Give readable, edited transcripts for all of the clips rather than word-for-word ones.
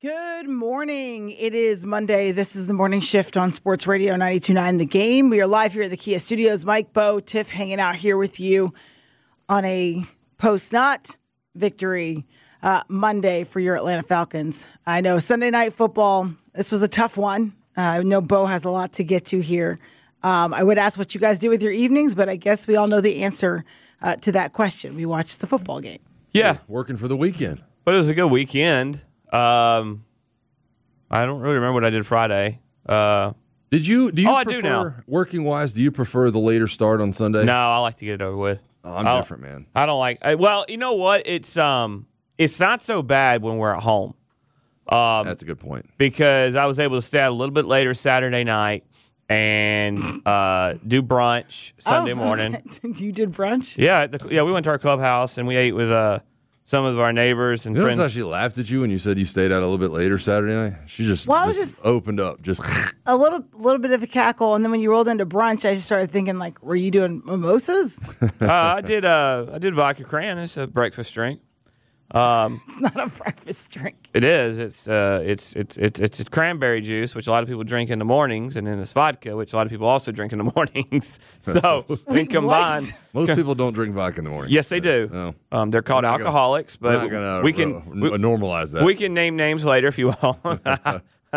Good morning. It is Monday. This is the morning shift on Sports Radio 92.9 The Game. We are live here at the Kia Studios. Mike, Bo, Tiff hanging out here with you on a post-not victory Monday for your Atlanta Falcons. I know Sunday Night Football, this was a tough one. I know Bo has a lot to get to here. I would ask what you guys do with your evenings, but I guess we all know the answer to that question. We watched the football game. Yeah. Working for the weekend. But it was a good weekend. I don't really remember what I did Friday. Do you I prefer, do now. Working wise, do you prefer the later start on Sunday? No, I like to get it over with. Oh, I'm different, man. I don't like. Well, you know what? It's not so bad when we're at home. That's a good point. Because I was able to stay out a little bit later Saturday night and do brunch Sunday morning. You did brunch? Yeah, we went to our clubhouse and we ate with some of our neighbors and friends. She laughed at you when you said you stayed out a little bit later Saturday night. She just opened up, just a little bit of a cackle, and then when you rolled into brunch, I just started thinking, like, were you doing mimosas? I did vodka cran. It's a breakfast drink. It's not a breakfast drink. It is. It's cranberry juice, which a lot of people drink in the mornings, and then it's vodka, which a lot of people also drink in the mornings. So when combined, most people don't drink vodka in the morning. Yes, they do. No. They're called alcoholics, but we can normalize that. We can name names later if you will. Okay,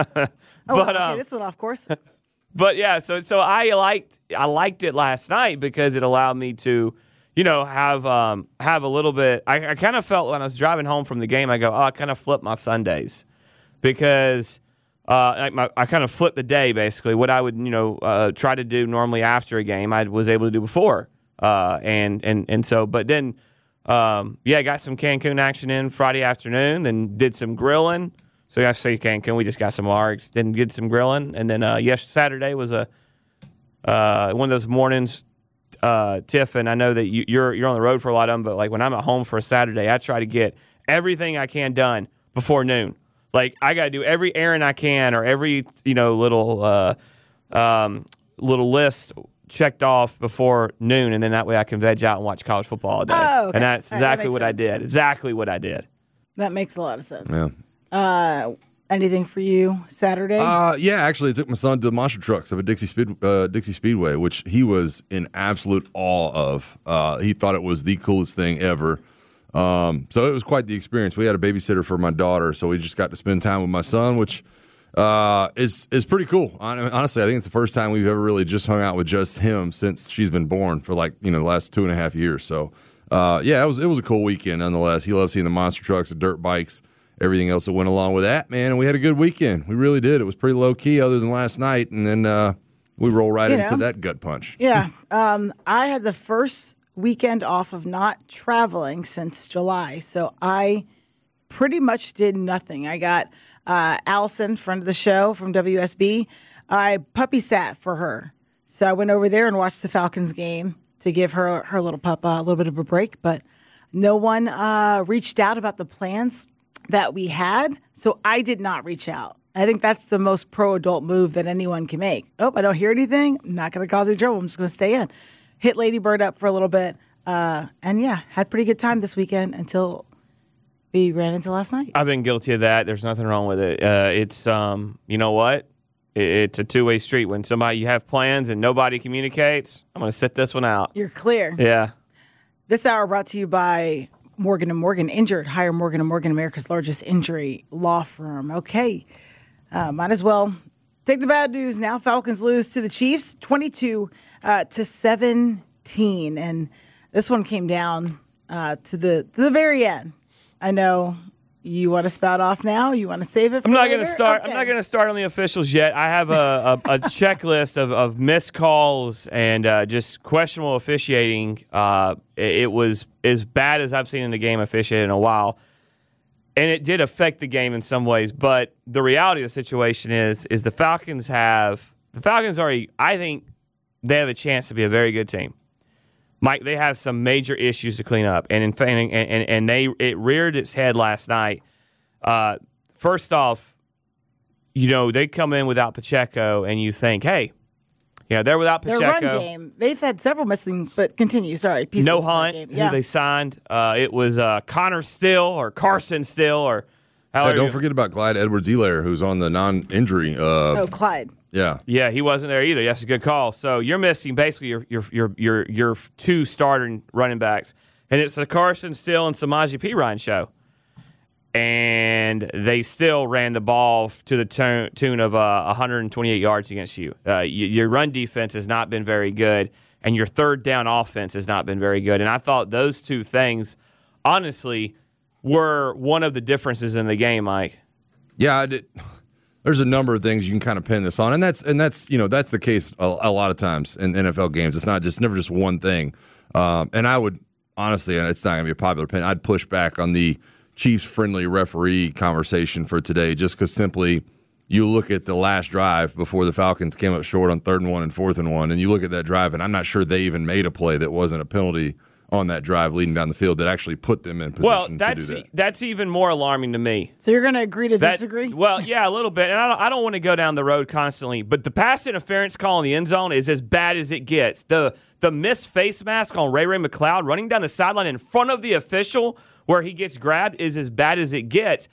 this one off course. But yeah, so I liked it last night because it allowed me to, have a little bit. I kind of felt when I was driving home from the game, I go, I kind of flipped my Sundays because I kind of flipped the day basically. What I would try to do normally after a game, I was able to do before. And so, but then I got some Cancun action in Friday afternoon, then did some grilling. So I say Cancun, we just got some margs, then did some grilling, and then Saturday was one of those mornings. Tiff, and I know that you're on the road for a lot of them, but like when I'm at home for a Saturday, I try to get everything I can done before noon. Like I got to do every errand I can or every little list checked off before noon, and then that way I can veg out and watch college football all day. Oh, okay. And that's exactly what I did. Exactly what I did. That makes a lot of sense. Yeah. Anything for you Saturday? Yeah, actually, I took my son to the monster trucks up at Dixie Speedway, which he was in absolute awe of. He thought it was the coolest thing ever. So it was quite the experience. We had a babysitter for my daughter, so we just got to spend time with my son, which is pretty cool. Honestly, I think it's the first time we've ever really just hung out with just him since she's been born for the last 2.5 years. So it was a cool weekend nonetheless. He loves seeing the monster trucks, the dirt bikes, everything else that went along with that, man. And we had a good weekend. We really did. It was pretty low key other than last night. And then we roll right into that gut punch. Yeah. I had the first weekend off of not traveling since July. So I pretty much did nothing. I got Allison, friend of the show from WSB. I puppy sat for her. So I went over there and watched the Falcons game to give her little pup a little bit of a break. But no one reached out about the plans that we had, so I did not reach out. I think that's the most pro-adult move that anyone can make. Oh, I don't hear anything. I'm not going to cause any trouble. I'm just going to stay in. Hit Lady Bird up for a little bit. And had pretty good time this weekend until we ran into last night. I've been guilty of that. There's nothing wrong with it. It's, you know what? It's a two-way street. When you have plans and nobody communicates, I'm going to sit this one out. You're clear. Yeah. This hour brought to you by Morgan & Morgan. Injured, hire Morgan & Morgan, America's largest injury law firm. Okay, might as well take the bad news now. Falcons lose to the Chiefs 22-17, and this one came down to the very end. I know you want to spout off now. You want to save it for later? Okay. I'm not going to start on the officials yet. I have a checklist of missed calls and just questionable officiating. It was as bad as I've seen in the game officiated in a while. And it did affect the game in some ways. But the reality of the situation is the Falcons I think they have a chance to be a very good team. Mike, they have some major issues to clean up, and it reared its head last night. First off, they come in without Pacheco, and you think, hey, they're without Pacheco. Their run game, they've had several missing, but continue. Sorry, pieces no of Hunt, game. who they signed. It was Connor Still or Carson Still, or How are don't you? forget about Clyde Edwards-Helaire, who's on the non-injury. Clyde. Yeah. Yeah, he wasn't there either. That's a good call. So you're missing basically your two starting running backs, and it's the Carson Steele and Samaje Perine show. And they still ran the ball to the tune of 128 yards against you. Your run defense has not been very good, and your third down offense has not been very good. And I thought those two things, honestly, were one of the differences in the game, Mike. Yeah, there's a number of things you can kind of pin this on, and that's that's the case a lot of times in NFL games. It's never just one thing. And I would honestly, and it's not going to be a popular opinion, I'd push back on the Chiefs-friendly referee conversation for today, just because simply you look at the last drive before the Falcons came up short on 3rd and 1 and 4th and 1, and you look at that drive, and I'm not sure they even made a play that wasn't a penalty on that drive leading down the field that actually put them in position to do that. That's even more alarming to me. So you're going to agree to disagree? Well, yeah, a little bit. And I don't want to go down the road constantly, but the pass interference call in the end zone is as bad as it gets. The missed face mask on Ray McCloud running down the sideline in front of the official where he gets grabbed is as bad as it gets.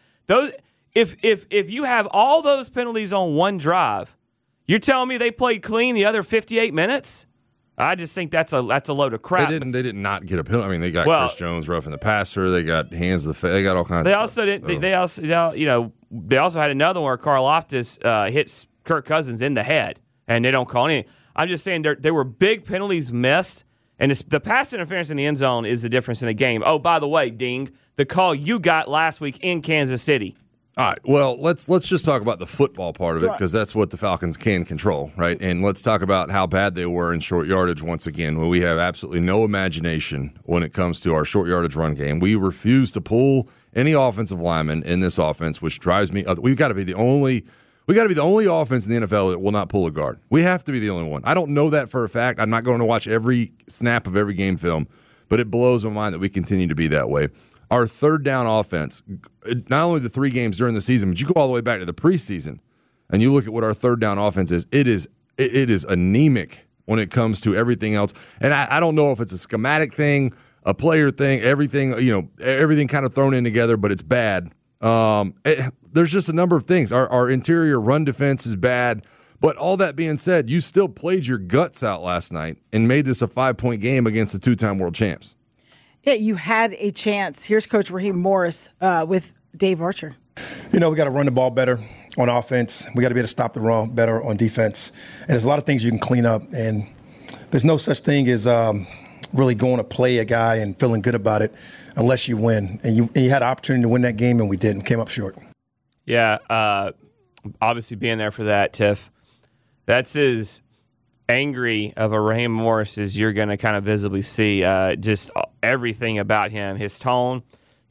If you have all those penalties on one drive, you're telling me they played clean the other 58 minutes? I just think that's a load of crap. They did not get a penalty. I mean, they got Chris Jones roughing the passer. They got hands to the face. They got all kinds of stuff. They also had another one where Carl Loftus hits Kirk Cousins in the head, and they don't call anything. I'm just saying there were big penalties missed, and the pass interference in the end zone is the difference in the game. Oh, by the way, Ding, the call you got last week in Kansas City. All right, well, let's just talk about the football part of it because that's what the Falcons can control, right? And let's talk about how bad they were in short yardage once again, where we have absolutely no imagination when it comes to our short yardage run game. We refuse to pull any offensive lineman in this offense, which drives me up. We've got to be the only offense in the NFL that will not pull a guard. We have to be the only one. I don't know that for a fact. I'm not going to watch every snap of every game film, but it blows my mind that we continue to be that way. Our third down offense, not only the 3 games during the season, but you go all the way back to the preseason, and you look at what our third down offense is. It is anemic when it comes to everything else. And I don't know if it's a schematic thing, a player thing, everything kind of thrown in together, but it's bad. There's just a number of things. Our interior run defense is bad. But all that being said, you still played your guts out last night and made this a 5-point game against the 2-time world champs. Yeah, you had a chance. Here's Coach Raheem Morris with Dave Archer. We got to run the ball better on offense. We got to be able to stop the run better on defense. And there's a lot of things you can clean up. And there's no such thing as really going to play a guy and feeling good about it unless you win. And you had an opportunity to win that game, and we didn't. Came up short. Yeah, obviously being there for that, Tiff. That's as angry of a Raheem Morris as you're going to kind of visibly see. Just everything about him, his tone,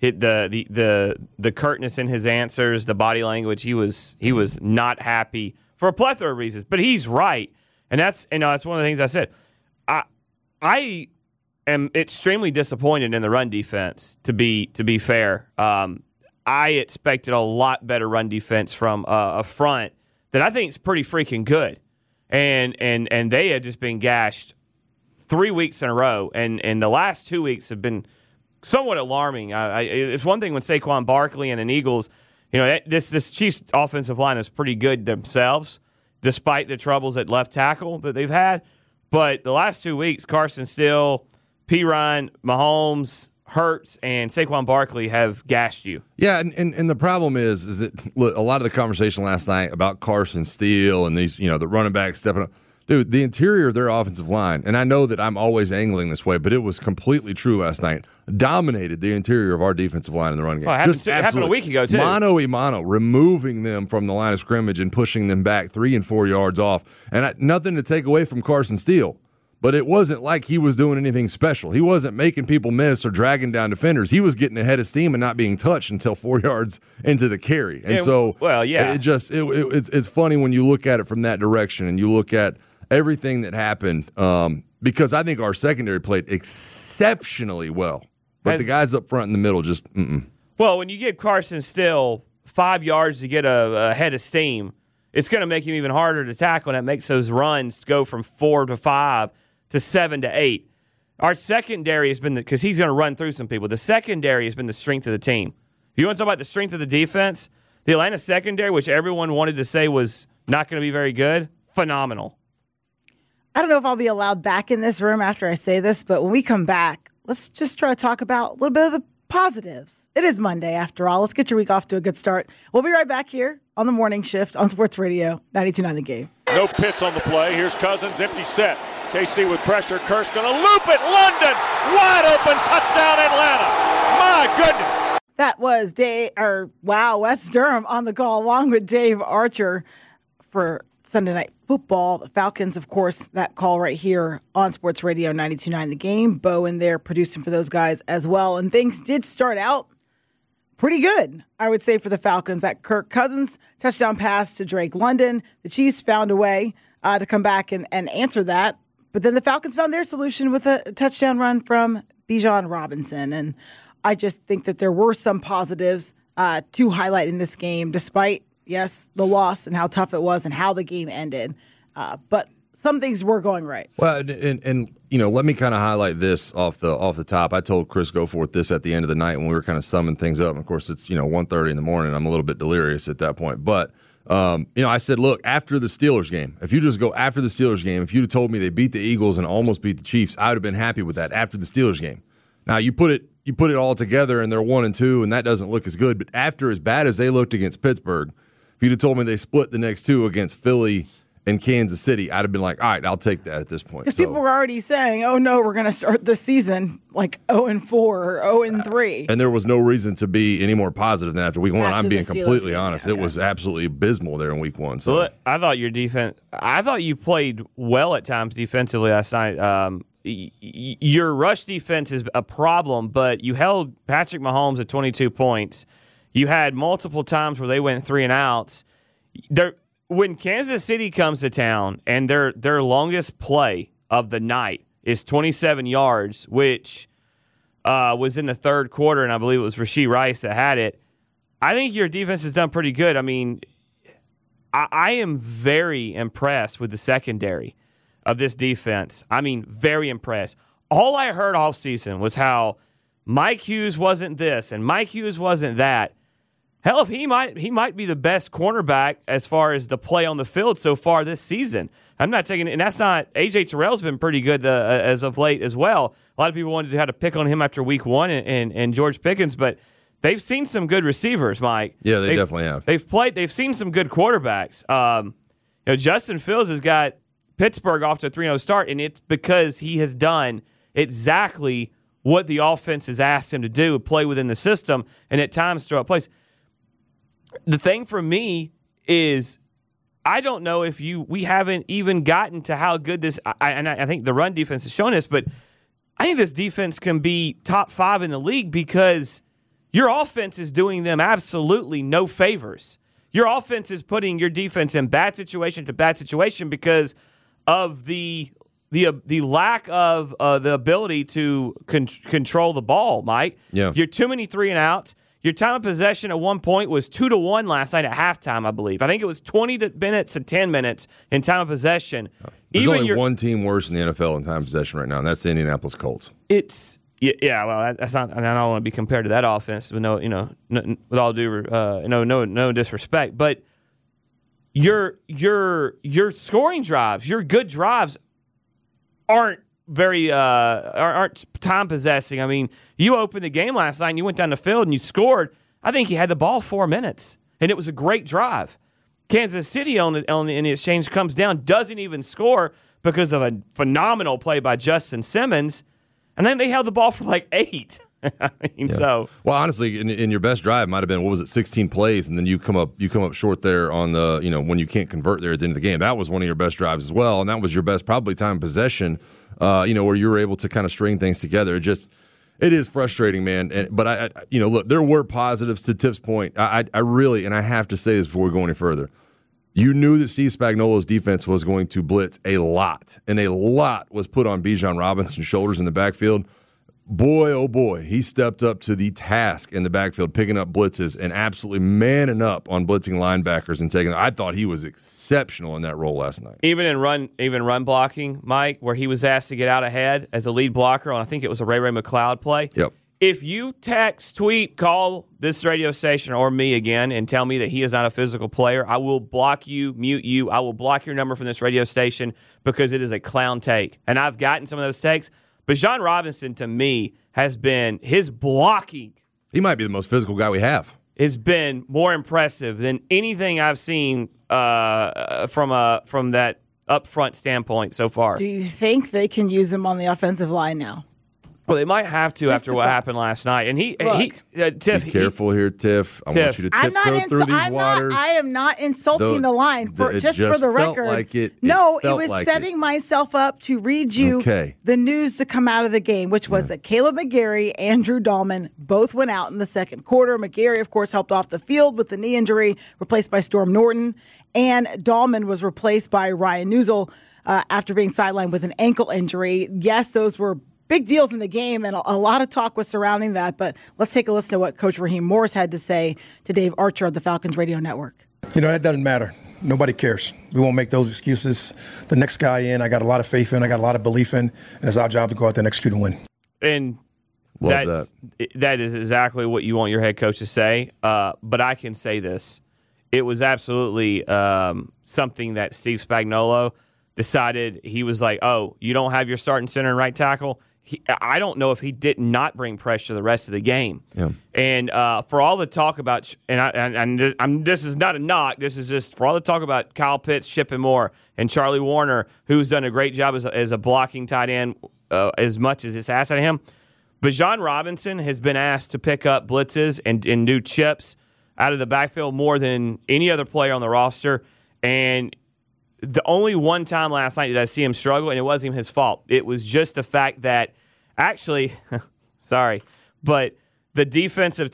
the curtness in his answers, the body language. He was not happy for a plethora of reasons, but he's right, and that's one of the things I said. I am extremely disappointed in the run defense. To be fair, I expected a lot better run defense from a front that I think is pretty freaking good. And they had just been gashed 3 weeks in a row, and the last 2 weeks have been somewhat alarming. It's one thing when Saquon Barkley and an Eagles, this Chiefs offensive line is pretty good themselves, despite the troubles at left tackle that they've had. But the last 2 weeks, Carson Steele, Perine, Mahomes, Hurts, and Saquon Barkley have gashed you. Yeah, and the problem is that look, a lot of the conversation last night about Carson Steele and these, the running back stepping up. Dude, the interior of their offensive line, and I know that I'm always angling this way, but it was completely true last night, dominated the interior of our defensive line in the run game. Well, it happened a week ago, too. Mano-a-mano, removing them from the line of scrimmage and pushing them back 3 and 4 yards off. And nothing to take away from Carson Steele. But it wasn't like he was doing anything special. He wasn't making people miss or dragging down defenders. He was getting ahead of steam and not being touched until 4 yards into the carry. And it's funny when you look at it from that direction and you look at everything that happened because I think our secondary played exceptionally well. But the guys up front in the middle just Well, when you give Carson Steele 5 yards to get a head of steam, it's going to make him even harder to tackle, and it makes those runs go from 4 to 5 to 7 to 8. Our secondary has been because he's going to run through some people. The secondary has been the strength of the team. If you want to talk about the strength of the defense, the Atlanta secondary, which everyone wanted to say was not going to be very good, phenomenal. I don't know if I'll be allowed back in this room after I say this, but when we come back, let's just try to talk about a little bit of the positives. It is Monday, after all. Let's get your week off to a good start. We'll be right back here on the morning shift on Sports Radio 92.9 The Game. No Pitts on the play. Here's Cousins, empty set. KC with pressure. Kirsch going to loop it. London, wide open, touchdown Atlanta. My goodness. That was Wes Durham on the call, along with Dave Archer for Sunday Night Football. The Falcons, of course, that call right here on Sports Radio 92.9 The Game. Bo in there producing for those guys as well. And things did start out pretty good, I would say, for the Falcons. That Kirk Cousins touchdown pass to Drake London. The Chiefs found a way to come back and answer that. But then the Falcons found their solution with a touchdown run from Bijan Robinson. And I just think that there were some positives to highlight in this game, despite, yes, the loss and how tough it was and how the game ended. But some things were going right. Well, and let me kind of highlight this off the top. I told Chris Goforth this at the end of the night when we were kind of summing things up. And of course, it's 1:30 in the morning. I'm a little bit delirious at that point. But I said, look, after the Steelers game, if you just go after the Steelers game, if you'd have told me they beat the Eagles and almost beat the Chiefs, I would have been happy with that after the Steelers game. Now you put it all together and they're 1-2, and that doesn't look as good. But after as bad as they looked against Pittsburgh, if you'd have told me they split the next two against Philly and Kansas City, I'd have been like, all right, I'll take that at this point. Because people were already saying, oh, no, we're going to start this season like 0-4 or 0-3. And there was no reason to be any more positive than after week one. I'm being completely honest. Okay. It was absolutely abysmal there in week one. So look, I thought you played well at times defensively last night. Your rush defense is a problem, but you held Patrick Mahomes at 22 points. You had multiple times where they went 3 and outs. When Kansas City comes to town and their longest play of the night is 27 yards, which was in the third quarter, and I believe it was Rashee Rice that had it, I think your defense has done pretty good. I mean, I am very impressed with the secondary of this defense. I mean, very impressed. All I heard all season was how Mike Hughes wasn't this and Mike Hughes wasn't that. Hell, if he might be the best cornerback as far as the play on the field so far this season. I'm not taking it, and that's not A.J. Terrell's been pretty good as of late as well. A lot of people wanted to have to pick on him after week one and George Pickens, but they've seen some good receivers, Mike. Yeah, they definitely have. They've seen some good quarterbacks. Justin Fields has got Pittsburgh off to a 3-0 start, and it's because he has done exactly what the offense has asked him to do, play within the system, and at times throw up plays. The thing for me is I don't know if we haven't even gotten to how good this I think the run defense has shown us, but I think this defense can be top 5 in the league because your offense is doing them absolutely no favors. Your offense is putting your defense in bad situation to bad situation because of the lack of the ability to control the ball, Mike. Yeah. You're too many 3 and outs. Your time of possession at one point was 2-1 last night at halftime, I believe. I think it was 20 minutes to 10 minutes in time of possession. There's only one team worse in the NFL in time of possession right now, and that's the Indianapolis Colts. Well, that's not. I don't want to be compared to that offense with with all due, no disrespect, but your scoring drives, your good drives, aren't time possessing. I mean, you opened the game last night and you went down the field and you scored. I think you had the ball 4 minutes, and it was a great drive. Kansas City in the exchange comes down, doesn't even score because of a phenomenal play by Justin Simmons, and then they held the ball for like 8. So well, honestly, in your best drive might have been 16 plays, and then you come up short there on the when you can't convert there at the end of the game. That was one of your best drives as well, and that was your best probably time possession. Where you were able to kind of string things together. It is frustrating, man. But look, there were positives to Tiff's point. I really, and I have to say this before we go any further. You knew that Steve Spagnuolo's defense was going to blitz a lot, and a lot was put on Bijan Robinson's shoulders in the backfield. Boy, oh boy, he stepped up to the task in the backfield, picking up blitzes and absolutely manning up on blitzing linebackers and taking. I thought he was exceptional in that role last night. Even run blocking, Mike, where he was asked to get out ahead as a lead blocker on, I think it was a Ray McCloud play. Yep. If you text, tweet, call this radio station or me again and tell me that he is not a physical player, I will block you, mute you. I will block your number from this radio station because it is a clown take. And I've gotten some of those takes. But Bijan Robinson, to me, has been his blocking. He might be the most physical guy we have. Has been more impressive than anything I've seen from that upfront standpoint so far. Do you think they can use him on the offensive line now? Well, they might have to after what happened last night. And Tiff, be careful here, Tiff. I want you to tiptoe through these waters. I am not insulting the line. Just for the record. It was setting myself up to read you the news to come out of the game, which was that Caleb McGarry, Andrew Dahlman both went out in the second quarter. McGarry, of course, helped off the field with the knee injury, replaced by Storm Norton. And Dahlman was replaced by Ryan Newsel after being sidelined with an ankle injury. Yes, those were big deals in the game, and a lot of talk was surrounding that. But let's take a listen to what Coach Raheem Morris had to say to Dave Archer of the Falcons Radio Network. That doesn't matter. Nobody cares. We won't make those excuses. The next guy in, I got a lot of faith in, I got a lot of belief in, and it's our job to go out there and execute and win. And that is exactly what you want your head coach to say. But I can say this. It was absolutely something that Steve Spagnuolo decided. He was like, oh, you don't have your starting center and right tackle? I don't know if he did not bring pressure the rest of the game. Yeah. And for all the talk about this is not a knock. This is just for all the talk about Kyle Pitts, Shipping Moore, and Charlie Warner, who's done a great job as a blocking tight end as much as it's asked of him. Bijan Robinson has been asked to pick up blitzes and do chips out of the backfield more than any other player on the roster. And the only one time last night did I see him struggle, and it wasn't even his fault. It was just the fact that actually, sorry, but the defensive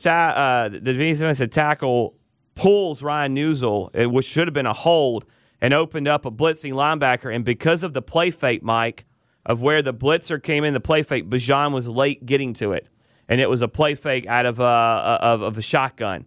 tackle pulls Ryan Newsel, which should have been a hold, and opened up a blitzing linebacker. And because of the play fake, Mike, of where the blitzer came in, the play fake, Bijan was late getting to it, and it was a play fake out of a shotgun.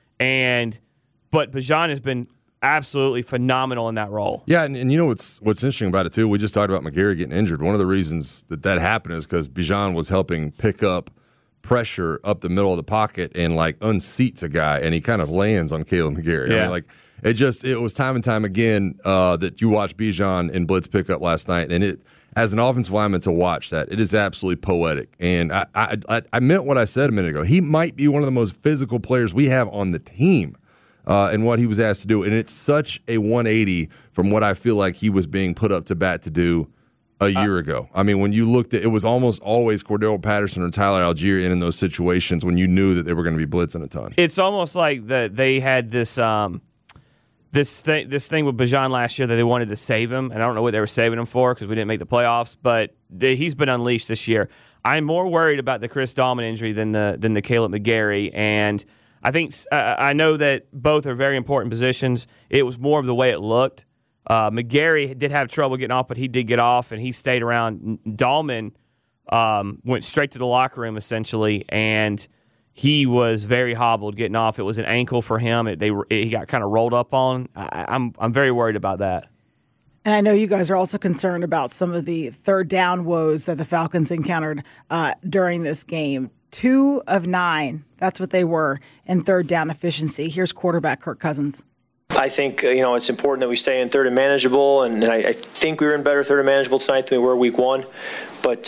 But Bijan has been absolutely phenomenal in that role. Yeah, and you know what's interesting about it too? We just talked about McGarry getting injured. One of the reasons that happened is because Bijan was helping pick up pressure up the middle of the pocket and unseats a guy, and he kind of lands on Caleb McGarry. Yeah. I mean, it was time and time again that you watched Bijan in blitz pickup last night, and it as an offensive lineman to watch that, it is absolutely poetic. And I meant what I said a minute ago. He might be one of the most physical players we have on the team. And what he was asked to do. And it's such a 180 from what I feel like he was being put up to bat to do a year ago. I mean, when you looked at it, was almost always Cordero Patterson or Tyler Algier in those situations when you knew that they were going to be blitzing a ton. It's almost like that they had this this thing with Bijan last year that they wanted to save him. And I don't know what they were saving him for because we didn't make the playoffs. But he's been unleashed this year. I'm more worried about the Chris Dahlman injury than the Caleb McGarry. And I think I know that both are very important positions. It was more of the way it looked. McGarry did have trouble getting off, but he did get off, and he stayed around. Dahlman went straight to the locker room, essentially, and he was very hobbled getting off. It was an ankle for him. He got kind of rolled up on. I'm very worried about that. And I know you guys are also concerned about some of the third down woes that the Falcons encountered during this game. 2 of 9, that's what they were, in third down efficiency. Here's quarterback Kirk Cousins. I think, it's important that we stay in third and manageable, and I think we were in better third and manageable tonight than we were week 1. But,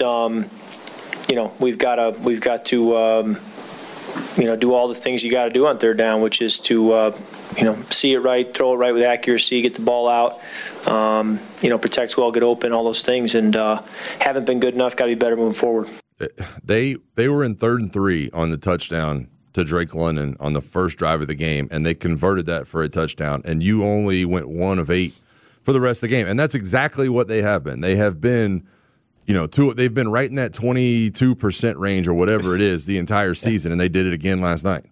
we've got to do all the things you got to do on third down, which is to, see it right, throw it right with accuracy, get the ball out, protect well, get open, all those things, and haven't been good enough, got to be better moving forward. They were in 3rd and 3 on the touchdown to Drake London on the first drive of the game, and they converted that for a touchdown, and you only went 1 of 8 for the rest of the game. And that's exactly what they have been. They have been, they've been right in that 22% range or whatever it is the entire season, and they did it again last night.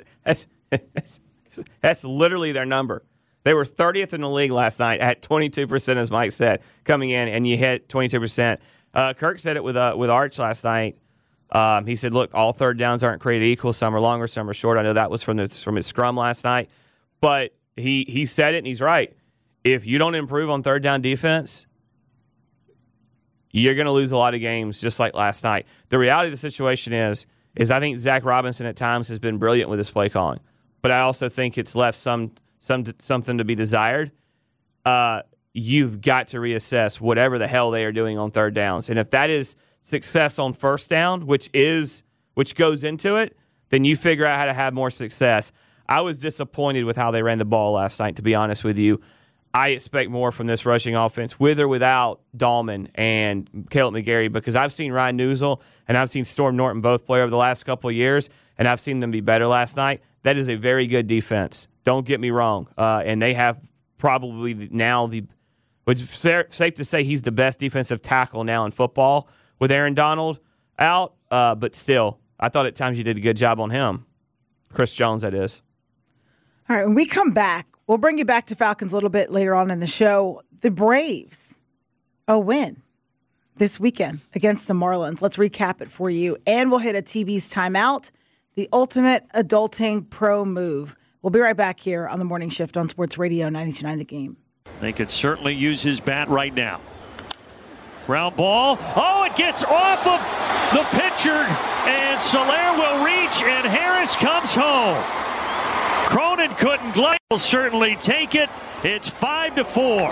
That's literally their number. They were 30th in the league last night at 22%, as Mike said, coming in, and you hit 22%. Kirk said it with Arch last night. He said, look, all third downs aren't created equal. Some are longer, some are short. I know that was from his scrum last night. But he said it, and he's right. If you don't improve on third down defense, you're going to lose a lot of games just like last night. The reality of the situation is is I think Zach Robinson at times has been brilliant with his play calling, but I also think it's left something to be desired. You've got to reassess whatever the hell they are doing on third downs, and if that is success on first down, which goes into it, then you figure out how to have more success. I was disappointed with how they ran the ball last night, to be honest with you. I expect more from this rushing offense, with or without Dahlman and Caleb McGarry, because I've seen Ryan Newsel and I've seen Storm Norton both play over the last couple of years, and I've seen them be better last night. That is a very good defense. Don't get me wrong. And they have probably now which is safe to say he's the best defensive tackle now in football with Aaron Donald out. But still, I thought at times you did a good job on him. Chris Jones, that is. All right, when we come back, we'll bring you back to Falcons a little bit later on in the show. The Braves, a win this weekend against the Marlins. Let's recap it for you. And we'll hit a TV's timeout, the ultimate adulting pro move. We'll be right back here on the Morning Shift on Sports Radio 92.9 The Game. They could certainly use his bat right now. Ground ball. Oh, it gets off of the pitcher, and Soler will reach, and Harris comes home. Cronin couldn't glide. Will certainly take it. It's 5-4.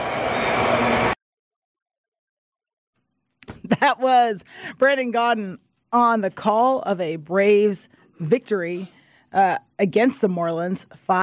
That was Brandon Gaudin on the call of a Braves victory against the Marlins,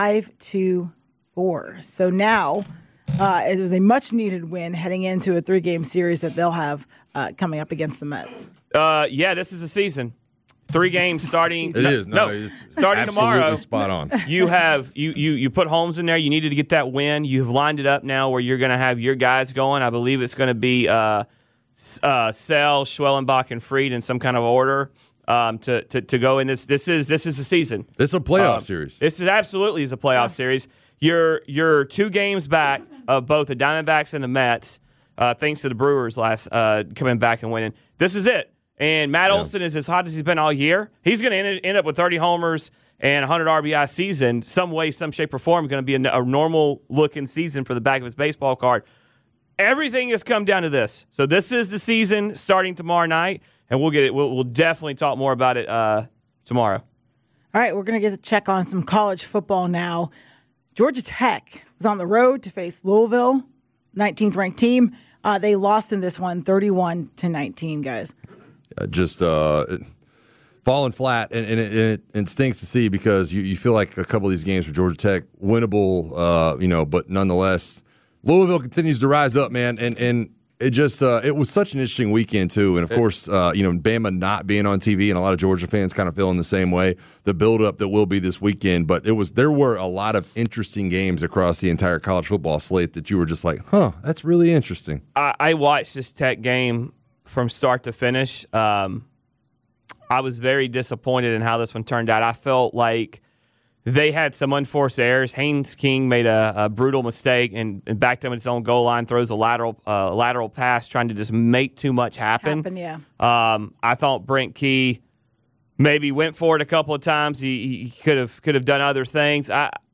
5-4. So now it was a much-needed win heading into a 3-game series that they'll have coming up against the Mets. Yeah, this is the season. 3 games starting. It is. No, it's it's starting tomorrow. Spot on. You have you put Holmes in there. You needed to get that win. You've lined it up now where you're going to have your guys going. I believe it's going to be Sell, Schwellenbach, and Fried in some kind of order to go in this. This is the season. It's a playoff series. This is absolutely a playoff series. You're 2 games back of both the Diamondbacks and the Mets, thanks to the Brewers coming back and winning. This is it. And Matt Olson is as hot as he's been all year. He's going to end up with 30 homers and 100 RBI season. Some way, some shape, or form, going to be a normal-looking season for the back of his baseball card. Everything has come down to this. So this is the season starting tomorrow night, and we'll get it. We'll definitely talk more about it tomorrow. All right, we're going to get a check on some college football now. Georgia Tech was on the road to face Louisville, 19th ranked team. They lost in this one, 31-19, guys. Just falling flat, and it stinks to see because you feel like a couple of these games for Georgia Tech winnable, but nonetheless, Louisville continues to rise up, man, and it just it was such an interesting weekend too, and of course, Bama not being on TV, and a lot of Georgia fans kind of feeling the same way. The buildup that will be this weekend, but there were a lot of interesting games across the entire college football slate that you were just like, that's really interesting. I watched this Tech game from start to finish. I was very disappointed in how this one turned out. I felt like they had some unforced errors. Haynes King made a brutal mistake and backed him in his own goal line, throws a lateral pass, trying to just make too much happen. Yeah. I thought Brent Key maybe went for it a couple of times. He could have done other things.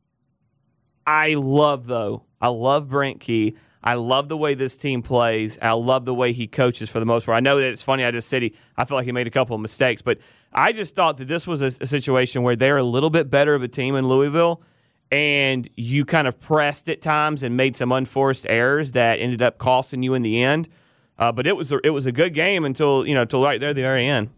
I love Brent Key. I love the way this team plays. I love the way he coaches for the most part. I know that it's funny. I feel like he made a couple of mistakes, but I just thought that this was a situation where they're a little bit better of a team in Louisville, and you kind of pressed at times and made some unforced errors that ended up costing you in the end. But it was a good game until right there at the very end.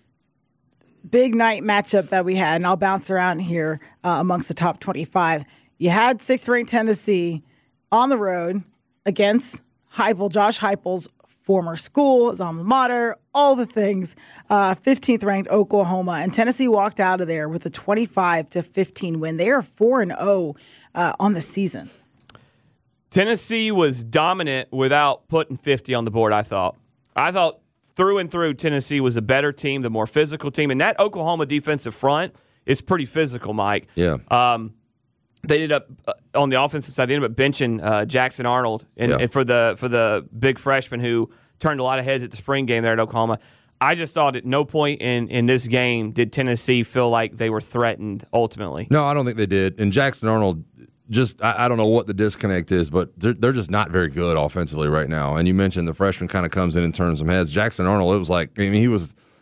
Big night matchup that we had, and I'll bounce around here amongst the top 25. You had 6th ranked Tennessee on the road against Josh Heupel's former school, his alma mater, all the things. 15th ranked Oklahoma, and Tennessee walked out of there with a 25-15 win. They are 4-0 on the season. Tennessee was dominant without putting 50 on the board. I thought through and through, Tennessee was a better team, the more physical team, and that Oklahoma defensive front is pretty physical, Mike. Yeah. They ended up on the offensive side. They ended up benching Jackson Arnold, and for the big freshman who turned a lot of heads at the spring game there at Oklahoma. I just thought at no point in this game did Tennessee feel like they were threatened ultimately. No, I don't think they did. And Jackson Arnold, I don't know what the disconnect is, but they're just not very good offensively right now. And you mentioned the freshman kind of comes in and turns some heads. Jackson Arnold, it was like, he was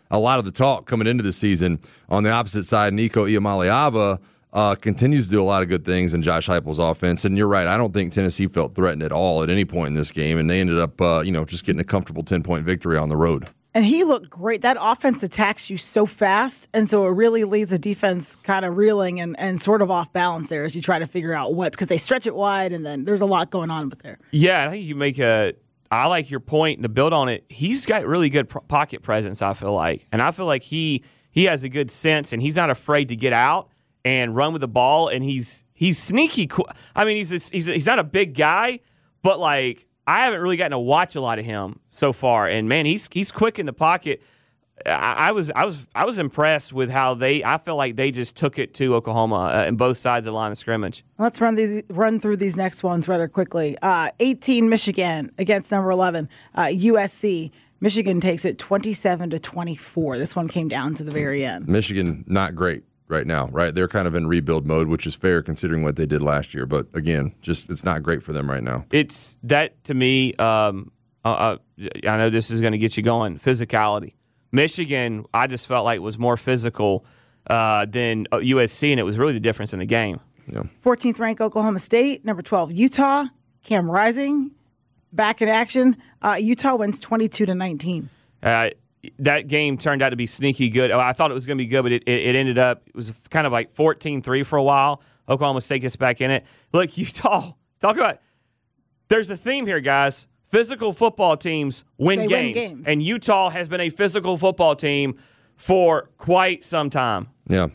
a lot of the talk coming into the season. On the opposite side, Nico Iamaleava continues to do a lot of good things in Josh Heupel's offense. And you're right, I don't think Tennessee felt threatened at all at any point in this game, and they ended up just getting a comfortable 10-point victory on the road. And he looked great. That offense attacks you so fast, and so it really leaves the defense kind of reeling and sort of off balance there as you try to figure out what's, because they stretch it wide, and then there's a lot going on with there. Yeah, I think you make I like your point, and to build on it, he's got really good pocket presence, I feel like. And I feel like he has a good sense, and he's not afraid to get out and run with the ball, and he's sneaky. I mean, he's not a big guy, but like I haven't really gotten to watch a lot of him so far, and man, he's quick in the pocket. I was impressed with how I feel like they just took it to Oklahoma in both sides of the line of scrimmage. Let's run through these next ones rather quickly. 18 Michigan against number 11 USC. Michigan takes it 27-24. This one came down to the very end. Michigan not great right now, right? They're kind of in rebuild mode, which is fair considering what they did last year. But again, just it's not great for them right now. It's that to me. I know this is going to get you going. Physicality. Michigan, I just felt like was more physical than USC, and it was really the difference in the game. Yeah. 14th ranked Oklahoma State, number 12 Utah. Cam Rising back in action. Utah wins 22-19. That game turned out to be sneaky good. I thought it was going to be good, but it ended up, it was kind of like 14-3 for a while. Oklahoma State gets back in it. Look, Utah, talk about, there's a theme here, guys. Physical football teams win games. And Utah has been a physical football team for quite some time. Yeah.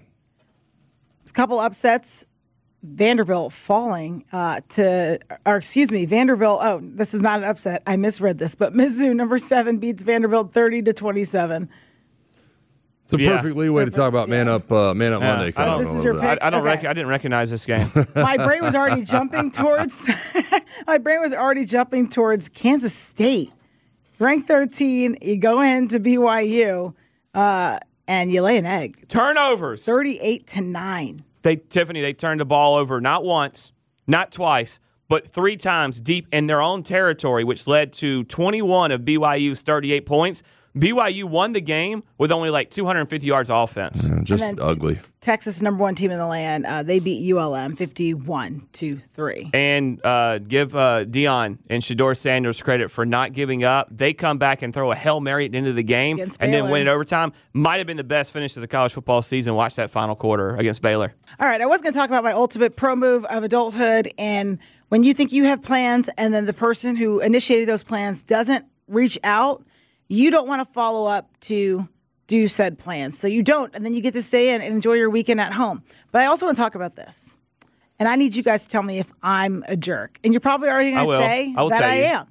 A couple upsets. Vanderbilt falling Vanderbilt. Oh, this is not an upset. I misread this, but Mizzou, number 7, beats Vanderbilt 30-27. It's a perfect way to talk about Man Up Monday. I didn't recognize this game. My brain was already jumping towards. Kansas State, ranked 13. You go into BYU, and you lay an egg. Turnovers, 38-9. They turned the ball over not once, not twice, but 3 times deep in their own territory, which led to 21 of BYU's 38 points. BYU won the game with only like 250 yards of offense. Just ugly. Texas, number 1 team in the land, they beat ULM 51-3. And give Deion and Shedeur Sanders credit for not giving up. They come back and throw a Hail Mary at the end of the game and then win it overtime. Might have been the best finish of the college football season. Watch that final quarter against Baylor. All right, I was going to talk about my ultimate pro move of adulthood, and when you think you have plans and then the person who initiated those plans doesn't reach out, you don't want to follow up to do said plans. So you don't, and then you get to stay in and enjoy your weekend at home. But I also want to talk about this. And I need you guys to tell me if I'm a jerk. And you're probably already going to say that I am.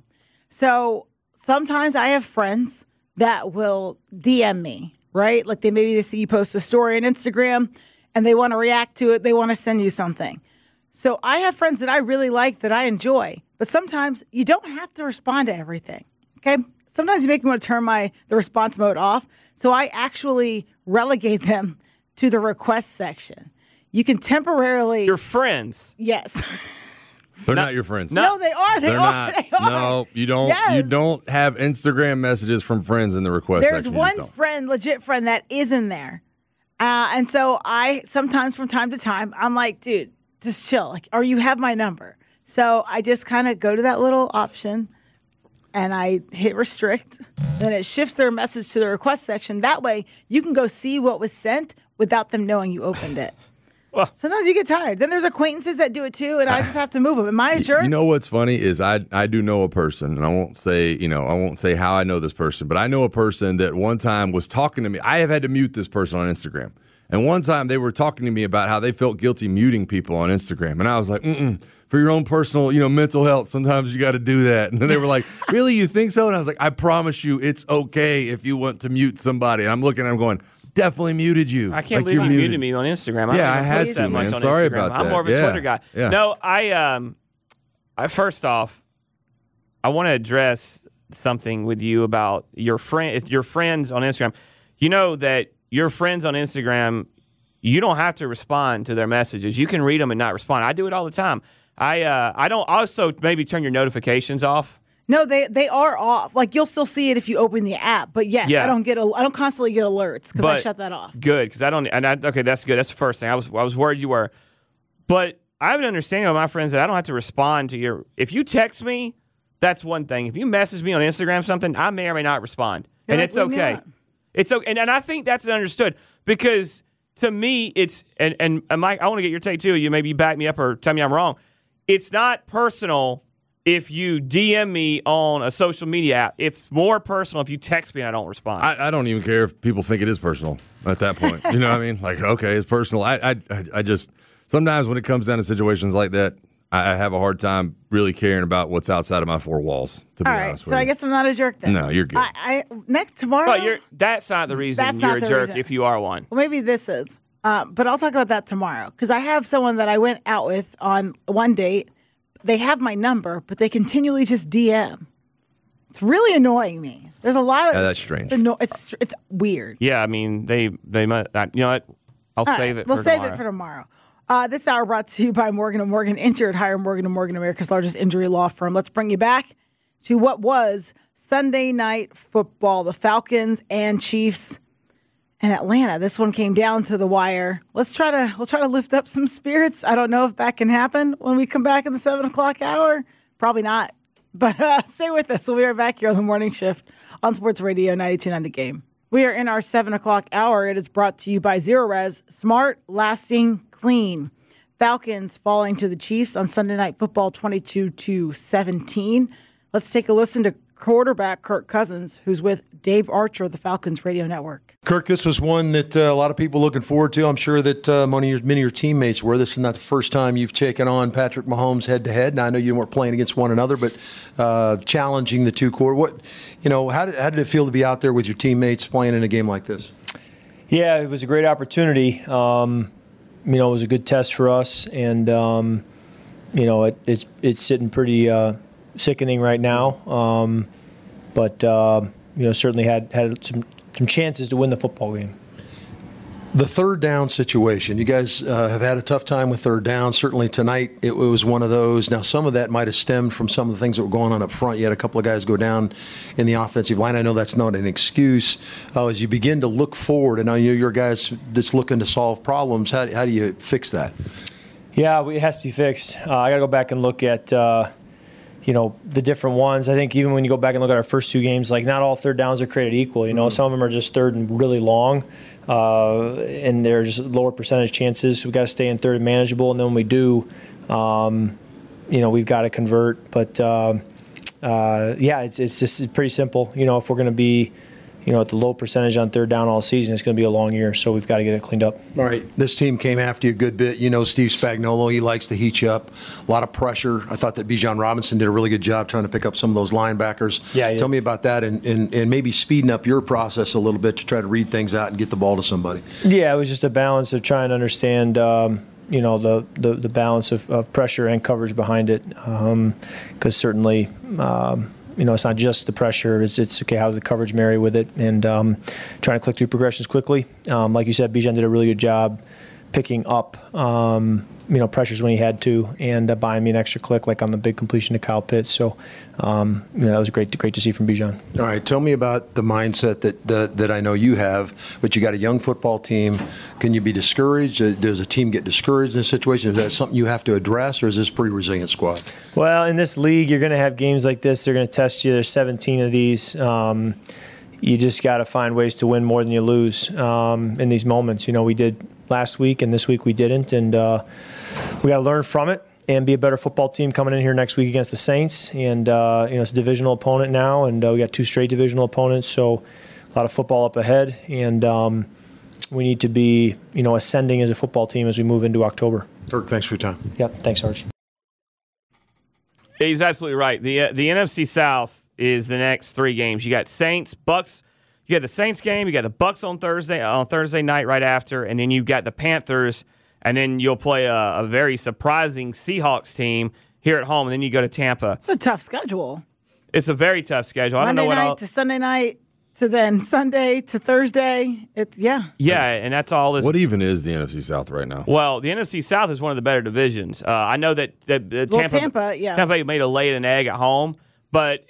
So sometimes I have friends that will DM me, right? Like they see you post a story on Instagram and they want to react to it. They want to send you something. So I have friends that I really like, that I enjoy. But sometimes you don't have to respond to everything, okay? Sometimes you make me want to turn the response mode off. So I actually relegate them to the request section. You can temporarily... Your friends. Yes. They're not your friends. No, they are. They are. No, you don't. Yes. You don't have Instagram messages from friends in the request section. There's one friend, legit friend, that is in there. And so I sometimes from time to time, I'm like, dude, just chill. Or you have my number. So I just kind of go to that little option and I hit restrict. Then it shifts their message to the request section. That way you can go see what was sent without them knowing you opened it. Well, sometimes you get tired. Then there's acquaintances that do it too, and I just have to move them. Am I a jerk? You know what's funny is I do know a person, and I won't say how I know this person, but I know a person that one time was talking to me. I have had to mute this person on Instagram. And one time they were talking to me about how they felt guilty muting people on Instagram. And I was like, for your own personal, mental health, sometimes you got to do that. And then they were like, really, you think so? And I was like, I promise you it's okay if you want to mute somebody. And I'm looking at them going, definitely muted you. I can't believe you muted me on Instagram. I had to, man. Sorry about that. I'm more of a Twitter guy. Yeah. No, I first off, I want to address something with you about your friend. If your friends on Instagram, you know that your friends on Instagram, you don't have to respond to their messages. You can read them and not respond. I do it all the time. I don't also maybe turn your notifications off. No, they are off. Like you'll still see it if you open the app, but yes, Yeah. I don't constantly get alerts because I But shut that off. Good, because I don't. Okay, that's good. That's the first thing. I was worried you were, but I have an understanding of my friends that I don't have to respond to your. If you text me, that's one thing. If you message me on Instagram something, I may or may not respond, You're and like, it's leave me okay. alone. It's okay, and I think that's understood because to me, it's and Mike, I want to get your take too. You maybe back me up or tell me I'm wrong. It's not personal. If you DM me on a social media app, it's more personal if you text me and I don't respond. I don't even care if people think it is personal at that point. You know what I mean? Like, okay, it's personal. I just sometimes when it comes down to situations like that, I have a hard time really caring about what's outside of my four walls. To be All right, honest so with I you. guess I'm not a jerk then. No, you're good. Next tomorrow. But that's not the reason That's you're not a the jerk reason. if you are one. Well, maybe this is. But I'll talk about that tomorrow because I have someone that I went out with on one date. They have my number, but they continually just DM. It's really annoying me. There's a lot of that's strange. It's weird. Yeah, I mean they might. You know what? I'll All save right, it. We'll for save tomorrow. it for tomorrow. This hour brought to you by Morgan & Morgan Injured. Hire Morgan & Morgan, America's largest injury law firm. Let's bring you back to what was Sunday night football. The Falcons and Chiefs in Atlanta. This one came down to the wire. We'll try to lift up some spirits. I don't know if that can happen when we come back in the 7 o'clock hour. Probably not. But stay with us. We'll be right back here on the morning shift on Sports Radio 92.9 The Game. We are in our 7 o'clock hour. It is brought to you by Zero Res. Smart, lasting, clean. Falcons falling to the Chiefs on Sunday Night Football 22-17. Let's take a listen to quarterback Kirk Cousins, who's with Dave Archer of the Falcons Radio Network. Kirk, this was one that a lot of people looking forward to. I'm sure that many of your teammates were. This is not the first time you've taken on Patrick Mahomes head-to-head. And I know you weren't playing against one another, but challenging the two core. How did it feel to be out there with your teammates playing in a game like this? Yeah, it was a great opportunity. It was a good test for us, and it's sitting pretty sickening right now. But certainly had some chances to win the football game. The third down situation, you guys have had a tough time with third down. Certainly tonight it was one of those. Now, some of that might have stemmed from some of the things that were going on up front. You had a couple of guys go down in the offensive line. I know that's not an excuse. As you begin to look forward, and I know you're guys that's looking to solve problems, how do you fix that? Yeah, it has to be fixed. I got to go back and look at the different ones. I think even when you go back and look at our first two games, like not all third downs are created equal. Some of them are just third and really long, and they're just lower percentage chances. We've got to stay in third and manageable, and then when we do, we've got to convert. But it's pretty simple. If we're going to be at the low percentage on third down all season, it's going to be a long year, so we've got to get it cleaned up. All right, this team came after you a good bit. Steve Spagnuolo, he likes to heat you up. A lot of pressure. I thought that Bijan Robinson did a really good job trying to pick up some of those linebackers. Yeah, Tell me about that and maybe speeding up your process a little bit to try to read things out and get the ball to somebody. Yeah, it was just a balance of trying to understand the balance of pressure and coverage behind it, because certainly it's not just the pressure. It's okay, how does the coverage marry with it? And trying to click through progressions quickly. Like you said, Bijan did a really good job picking up pressures when he had to, and buying me an extra click, like on the big completion to Kyle Pitts. So that was great to see from Bijan. All right, tell me about the mindset that I know you have, but you got a young football team. Can you be discouraged? Does a team get discouraged in this situation? Is that something you have to address, or is this a pretty resilient squad? Well, in this league, you're going to have games like this. They're going to test you. There's 17 of these. You just got to find ways to win more than you lose in these moments. We did last week, and this week we didn't, and we got to learn from it and be a better football team coming in here next week against the Saints. And it's a divisional opponent now, and we got two straight divisional opponents, so a lot of football up ahead, and we need to be ascending as a football team as we move into October. Kirk, thanks for your time. Yep, thanks, Arch. He's absolutely right. The NFC South is the next three games. You got Saints, Bucks. You got the Saints game. You got the Bucks on Thursday night right after, and then you've got the Panthers, and then you'll play a very surprising Seahawks team here at home, and then you go to Tampa. It's a tough schedule. It's a very tough schedule. Monday night to Sunday night to then Sunday to Thursday. Yeah, and that's all this. What even is the NFC South right now? Well, the NFC South is one of the better divisions. I know that Tampa Tampa made a lay an egg at home, But,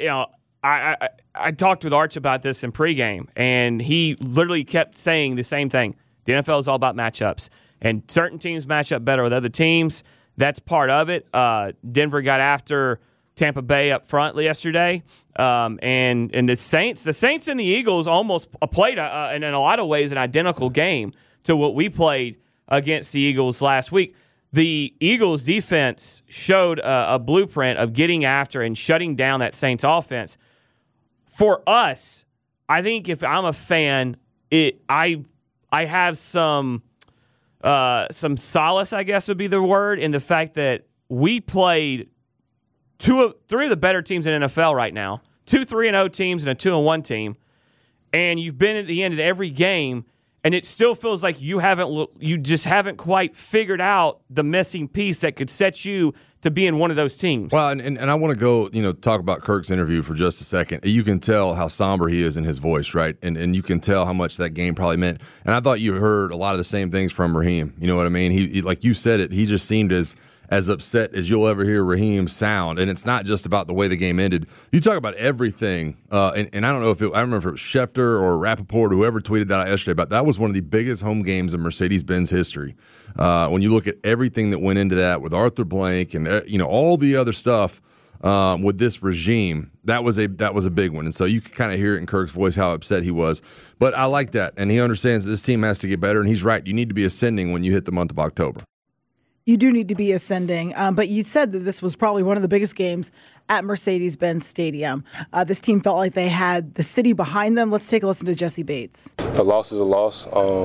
I talked with Arch about this in pregame, and he literally kept saying the same thing. The NFL is all about matchups, and certain teams match up better with other teams. That's part of it. Denver got after Tampa Bay up front yesterday, and the Saints and the Eagles almost played in a lot of ways an identical game to what we played against the Eagles last week. The Eagles defense showed a blueprint of getting after and shutting down that Saints offense. For us, I think if I'm a fan, I have some solace, I guess would be the word, in the fact that we played three of the better teams in NFL right now, 2 3-0 teams and a 2-1 team, and you've been at the end of every game, and it still feels like you just haven't quite figured out the missing piece that could set you to be in one of those teams. Well, and I want to go, talk about Kirk's interview for just a second. You can tell how somber he is in his voice, right? And you can tell how much that game probably meant. And I thought you heard a lot of the same things from Raheem. You know what I mean? He like you said it, he just seemed as upset as you'll ever hear Raheem sound. And it's not just about the way the game ended. You talk about everything. And I don't know I remember if it was Schefter or Rappaport, whoever tweeted that out yesterday, but that was one of the biggest home games in Mercedes-Benz history. When you look at everything that went into that with Arthur Blank and, all the other stuff with this regime, that was a big one. And so you could kind of hear it in Kirk's voice how upset he was. But I like that. And he understands this team has to get better. And he's right. You need to be ascending when you hit the month of October. You do need to be ascending, but you said that this was probably one of the biggest games at Mercedes-Benz Stadium. This team felt like they had the city behind them. Let's take a listen to Jesse Bates. A loss is a loss.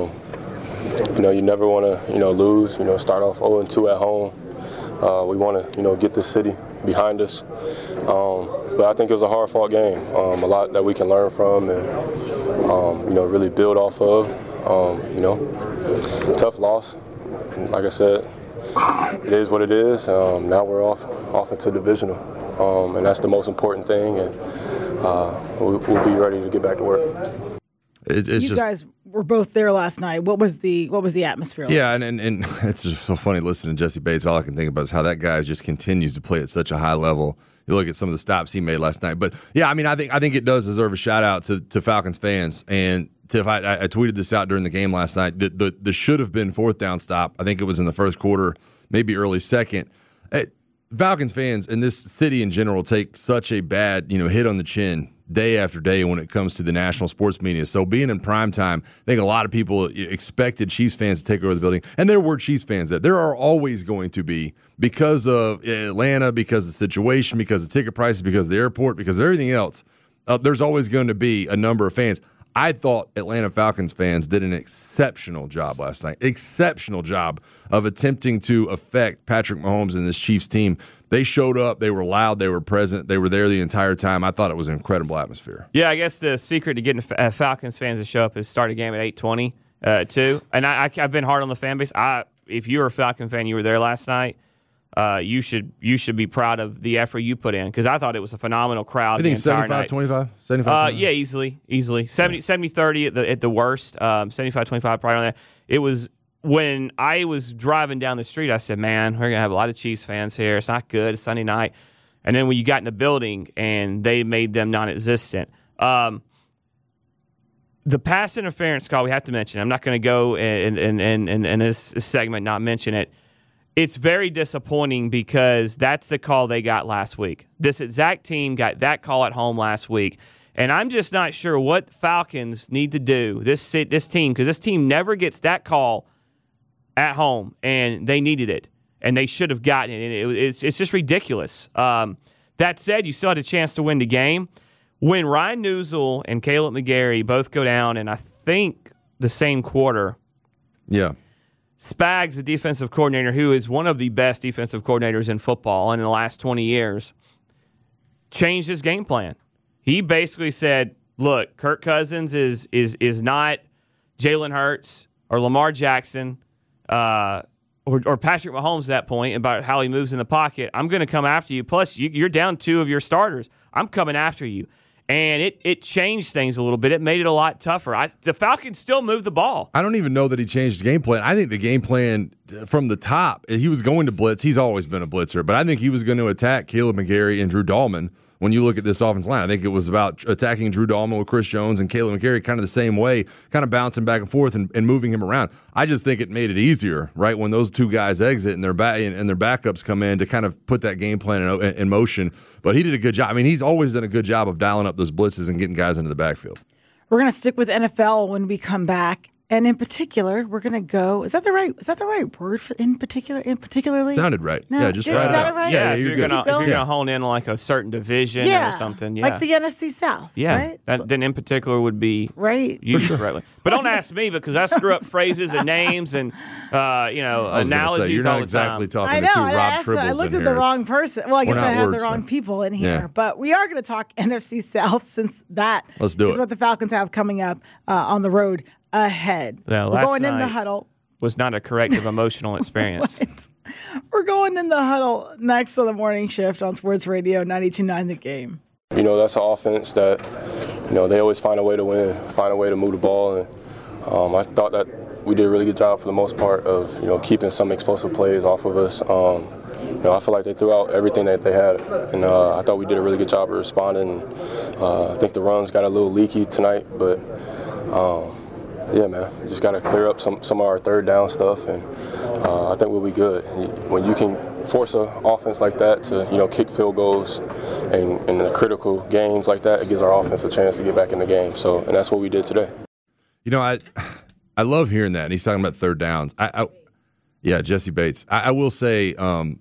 You never want to, lose. Start off 0-2 at home. We want to, get this city behind us. But I think it was a hard-fought game. A lot that we can learn from and, really build off of. Tough loss. Like I said, it is what it is. Now we're off into divisional, and that's the most important thing. And we'll be ready to get back to work. You guys were both there last night. What was the atmosphere like? Yeah, and it's just so funny listening to Jesse Bates. All I can think about is how that guy just continues to play at such a high level. You look at some of the stops he made last night. But yeah, I think it does deserve a shout out to Falcons fans. And Tiff, I tweeted this out during the game last night. The should have been 4th down stop. I think it was in the first quarter, maybe early second. Falcons fans and this city in general take such a bad hit on the chin day after day when it comes to the national sports media. So being in primetime, I think a lot of people expected Chiefs fans to take over the building. And there were Chiefs fans that there are always going to be because of Atlanta, because of the situation, because of ticket prices, because of the airport, because of everything else. There's always going to be a number of fans. I thought Atlanta Falcons fans did an exceptional job last night. Exceptional job of attempting to affect Patrick Mahomes and this Chiefs team. They showed up. They were loud. They were present. They were there the entire time. I thought it was an incredible atmosphere. Yeah, I guess the secret to getting Falcons fans to show up is start a game at 8:20 too. And I've been hard on the fan base. If you were a Falcon fan, you were there last night. You should be proud of the effort you put in because I thought it was a phenomenal crowd. I think 75-25? 75-25? Yeah, easily. 70-30 at the worst. 75-25 probably on that. It was when I was driving down the street, I said, man, we're going to have a lot of Chiefs fans here. It's not good. It's Sunday night. And then when you got in the building and they made them non-existent. The pass interference call we have to mention. I'm not going to go in this segment not mention it. It's very disappointing because that's the call they got last week. This exact team got that call at home last week. And I'm just not sure what Falcons need to do, this team, because this team never gets that call at home, and they needed it, and they should have gotten it. And it's just ridiculous. That said, you still had a chance to win the game. When Ryan Newsel and Caleb McGarry both go down, and I think the same quarter. Yeah. Spags, the defensive coordinator, who is one of the best defensive coordinators in football in the last 20 years, changed his game plan. He basically said, look, Kirk Cousins is not Jalen Hurts or Lamar Jackson or Patrick Mahomes at that point about how he moves in the pocket. I'm going to come after you. Plus, you're down 2 of your starters. I'm coming after you. And it changed things a little bit. It made it a lot tougher. The Falcons still moved the ball. I don't even know that he changed the game plan. I think the game plan from the top, he was going to blitz. He's always been a blitzer. But I think he was going to attack Caleb McGarry and Drew Dahlman when you look at this offensive line. I think it was about attacking Drew Dalman with Chris Jones and Caleb McCary kind of the same way, kind of bouncing back and forth and moving him around. I just think it made it easier, right, when those two guys exit and their backups come in to kind of put that game plan in motion. But he did a good job. I mean, he's always done a good job of dialing up those blitzes and getting guys into the backfield. We're going to stick with NFL when we come back. And in particular, we're going to go. Is that the right word for in particularly? Sounded right. No, yeah, just is right. that right? Yeah, you're if you're good. going to hone in on like a certain division or something. Yeah, like the NFC South. Yeah, right? Then in particular would be right. Used correctly. But don't ask me because I screw up phrases and names and analogies. You're not all the exactly time. talking to two Rob Tribbles I looked in at here. the wrong person. Well, I guess I have the wrong wordsmen. people in here. Yeah. But we are going to talk NFC South since that Let's do is it. what the Falcons have coming up on the road ahead. Yeah, We're last going in the night huddle. Was not a corrective emotional experience. Right. We're going in the huddle next on the morning shift on Sports Radio 92.9 The Game. That's an offense that, they always find a way to win, find a way to move the ball. And I thought that we did a really good job for the most part of, keeping some explosive plays off of us. I feel like they threw out everything that they had. And I thought we did a really good job of responding. I think the runs got a little leaky tonight, but yeah, man, we just got to clear up some of our third down stuff, and I think we'll be good. When you can force an offense like that to, kick field goals and in the critical games like that, it gives our offense a chance to get back in the game. And that's what we did today. I love hearing that. And he's talking about third downs. Yeah, Jesse Bates. I will say,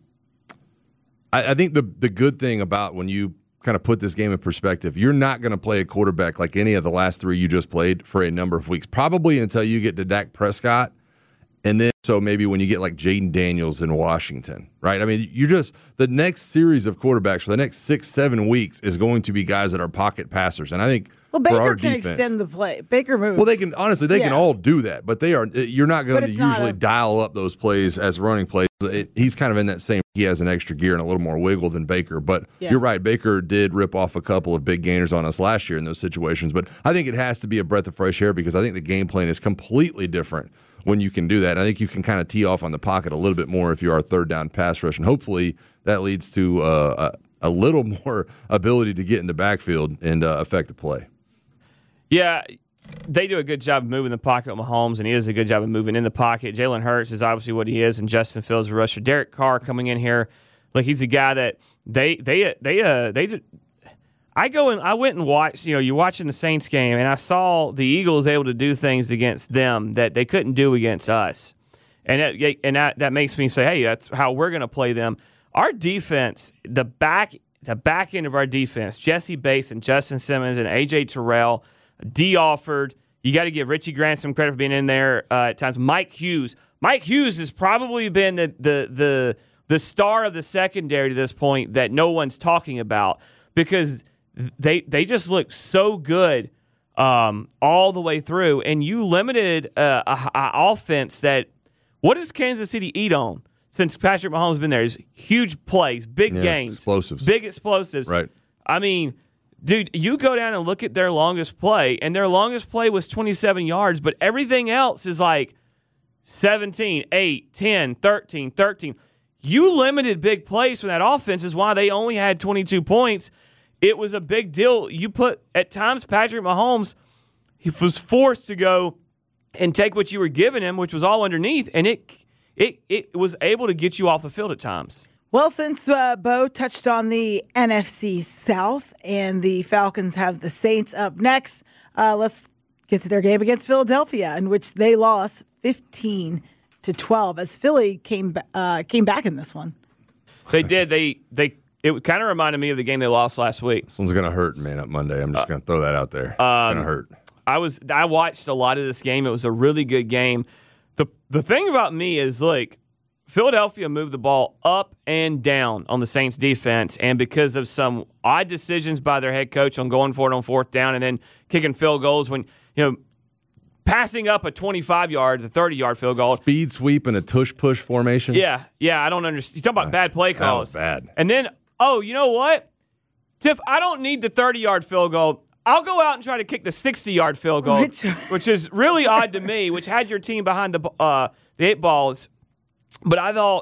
I think the good thing about when you kind of put this game in perspective, you're not going to play a quarterback like any of the last three you just played for a number of weeks, probably until you get to Dak Prescott. And then so maybe when you get like Jaden Daniels in Washington, right? I mean, the next series of quarterbacks for the next 6-7 weeks is going to be guys that are pocket passers. And I think for our Baker can defense, extend the play. Baker moves. well, they can all do that, but you're not going to usually dial up those plays as running plays. He's kind of in that same, he has an extra gear and a little more wiggle than Baker, but you're right. Baker did rip off a couple of big gainers on us last year in those situations, but I think it has to be a breath of fresh air because I think the game plan is completely different when you can do that. And I think you can kind of tee off on the pocket a little bit more if you are a third down pass rush, and hopefully that leads to a little more ability to get in the backfield and affect the play. Yeah, they do a good job of moving the pocket with Mahomes, and he does a good job of moving in the pocket. Jalen Hurts is obviously what he is, and Justin Fields a rusher. Derek Carr coming in here, like he's a guy that I went and watched. You're watching the Saints game, and I saw the Eagles able to do things against them that they couldn't do against us, and that makes me say, hey, that's how we're going to play them. Our defense, the back end of our defense, Jesse Bates and Justin Simmons and AJ Terrell. D. Alford. You got to give Richie Grant some credit for being in there at times. Mike Hughes has probably been the star of the secondary to this point that no one's talking about because they just look so good all the way through. And you limited a offense that what does Kansas City eat on since Patrick Mahomes has been there? Is huge plays, big games, big explosives. Right. I mean. Dude, you go down and look at their longest play, and their longest play was 27 yards, but everything else is like 17, 8, 10, 13, 13. You limited big plays from that offense is why they only had 22 points. It was a big deal. You put, at times, Patrick Mahomes, he was forced to go and take what you were giving him, which was all underneath, and it was able to get you off the field at times. Well, since Bo touched on the NFC South and the Falcons have the Saints up next, let's get to their game against Philadelphia, in which they lost 15-12 as Philly came back in this one. They did. It kind of reminded me of the game they lost last week. This one's going to hurt, man, up Monday. I'm just going to throw that out there. It's going to hurt. I watched a lot of this game. It was a really good game. The thing about me is, like, Philadelphia moved the ball up and down on the Saints defense, and because of some odd decisions by their head coach on going for it on fourth down and then kicking field goals when, passing up a 25-yard, the 30-yard field goal. Speed sweep and a tush-push formation. Yeah, I don't understand. You're talking about bad play calls. That was bad. And then, you know what? Tiff, I don't need the 30-yard field goal. I'll go out and try to kick the 60-yard field goal, which is really odd to me, which had your team behind the 8 balls. But I thought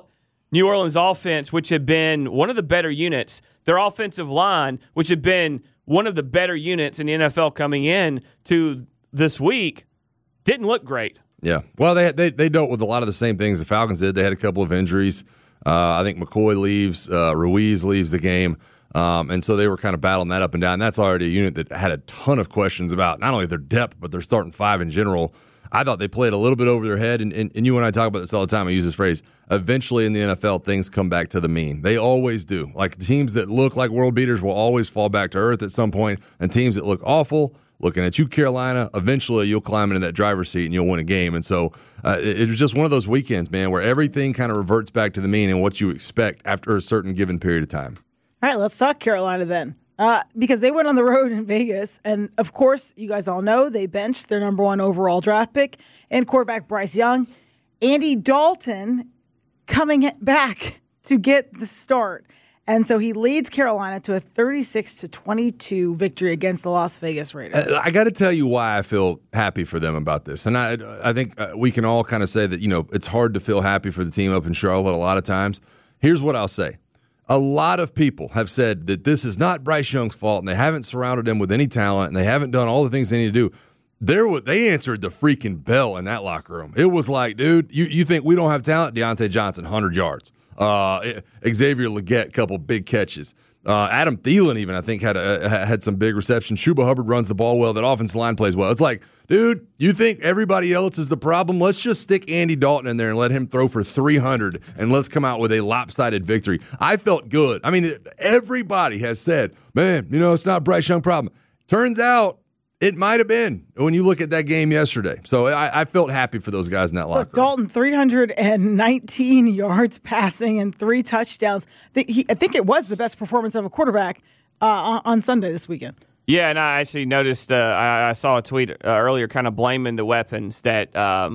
New Orleans offense, which had been one of the better units, their offensive line, which had been one of the better units in the NFL coming in to this week, didn't look great. Yeah. Well, they dealt with a lot of the same things the Falcons did. They had a couple of injuries. I think McCoy leaves, Ruiz leaves the game. And so they were kind of battling that up and down. And that's already a unit that had a ton of questions about not only their depth, but their starting five in general. I thought they played a little bit over their head. And you and I talk about this all the time. I use this phrase. Eventually in the NFL, things come back to the mean. They always do. Like teams that look like world beaters will always fall back to earth at some point. And teams that look awful, looking at you, Carolina, eventually you'll climb into that driver's seat and you'll win a game. And so it was just one of those weekends, man, where everything kind of reverts back to the mean and what you expect after a certain given period of time. All right, let's talk Carolina then. Because they went on the road in Vegas. And, of course, you guys all know they benched their number 1 overall draft pick and quarterback Bryce Young. Andy Dalton coming back to get the start. And so he leads Carolina to a 36-22 victory against the Las Vegas Raiders. I got to tell you why I feel happy for them about this. And I think we can all kind of say that, it's hard to feel happy for the team up in Charlotte a lot of times. Here's what I'll say. A lot of people have said that this is not Bryce Young's fault, and they haven't surrounded him with any talent, and they haven't done all the things they need to do. They answered the freaking bell in that locker room. It was like, dude, you think we don't have talent? Deontay Johnson, 100 yards. Xavier Legette, couple big catches. Adam Thielen even, I think, had some big receptions. Chuba Hubbard runs the ball well. That offensive line plays well. It's like, dude, you think everybody else is the problem? Let's just stick Andy Dalton in there and let him throw for 300, and let's come out with a lopsided victory. I felt good. I mean, everybody has said, man, it's not Bryce Young's problem. Turns out it might have been when you look at that game yesterday. So I felt happy for those guys in that locker room. Dalton, 319 yards passing and 3 touchdowns. I think it was the best performance of a quarterback on Sunday this weekend. Yeah, and I actually noticed. I saw a tweet earlier, kind of blaming the weapons that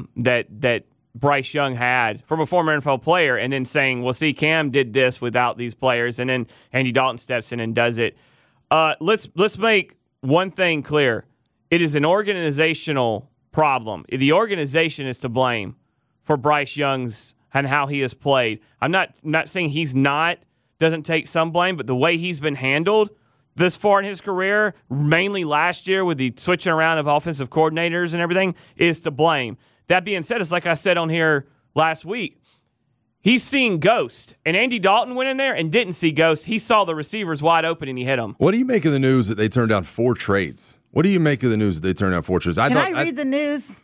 Bryce Young had from a former NFL player, and then saying, "Well, see, Cam did this without these players," and then Andy Dalton steps in and does it. Let's make one thing clear. It is an organizational problem. The organization is to blame for Bryce Young's and how he has played. I'm not saying he's doesn't take some blame, but the way he's been handled this far in his career, mainly last year with the switching around of offensive coordinators and everything, is to blame. That being said, it's like I said on here last week. He's seeing ghosts, and Andy Dalton went in there and didn't see ghosts. He saw the receivers wide open, and he hit them. What do you make of the news that they turned down 4 trades? What do you make of the news that they turned down 4 trades? Can I read the news?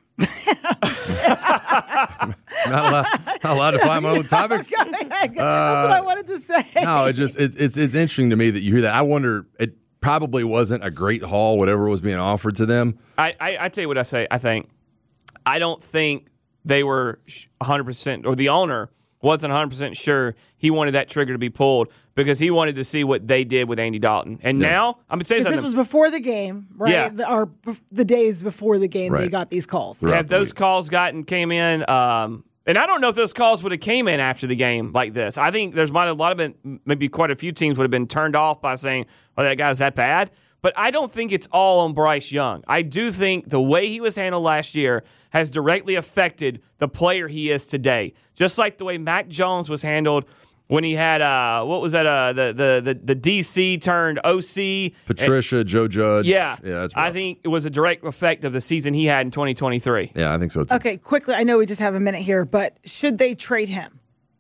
Not allowed to find my own topics. That's what I wanted to say. No, it's interesting to me that you hear that. I wonder, it probably wasn't a great haul, whatever was being offered to them. I tell you what I say. I don't think they were 100%, or the owner wasn't 100% sure he wanted that trigger to be pulled because he wanted to see what they did with Andy Dalton. And now, I'm going to say something. This was before the game, right? Yeah. Or the days before the game, They got these calls. Have those calls came in, and I don't know if those calls would have came in after the game like this. I think maybe quite a few teams would have been turned off by saying, "Oh, that guy's that bad." But I don't think it's all on Bryce Young. I do think the way he was handled last year has directly affected the player he is today. Just like the way Mac Jones was handled when he had the DC turned OC. Patricia, Joe Judge. Yeah. That's rough. I think it was a direct effect of the season he had in 2023. Yeah, I think so too. Okay, quickly, I know we just have a minute here, but should they trade him?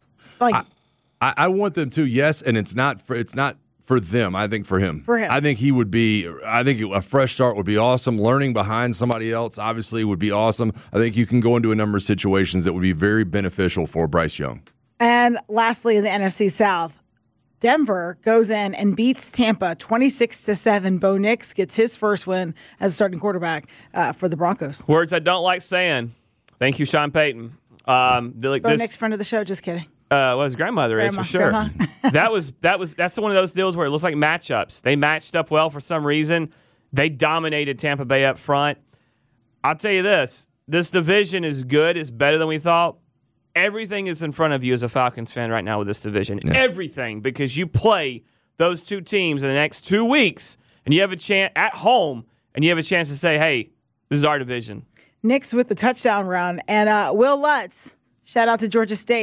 I want them to, yes, and it's not for them. I think for him. I think he would be. I think a fresh start would be awesome. Learning behind somebody else obviously would be awesome. I think you can go into a number of situations that would be very beneficial for Bryce Young. And lastly, in the NFC South, Denver goes in and beats Tampa 26-7. Bo Nix gets his first win as a starting quarterback for the Broncos. Words I don't like saying. Thank you, Sean Payton. Bo Nix, friend of the show. Just kidding. Well, his grandmother is for sure. That's one of those deals where it looks like matchups. They matched up well for some reason. They dominated Tampa Bay up front. I'll tell you this division is good. It's better than we thought. Everything is in front of you as a Falcons fan right now with this division. Yeah. Everything, because you play those two teams in the next 2 weeks, and you have a chance at home, and you have a chance to say, hey, this is our division. Nix with the touchdown run, and Will Lutz, shout out to Georgia State,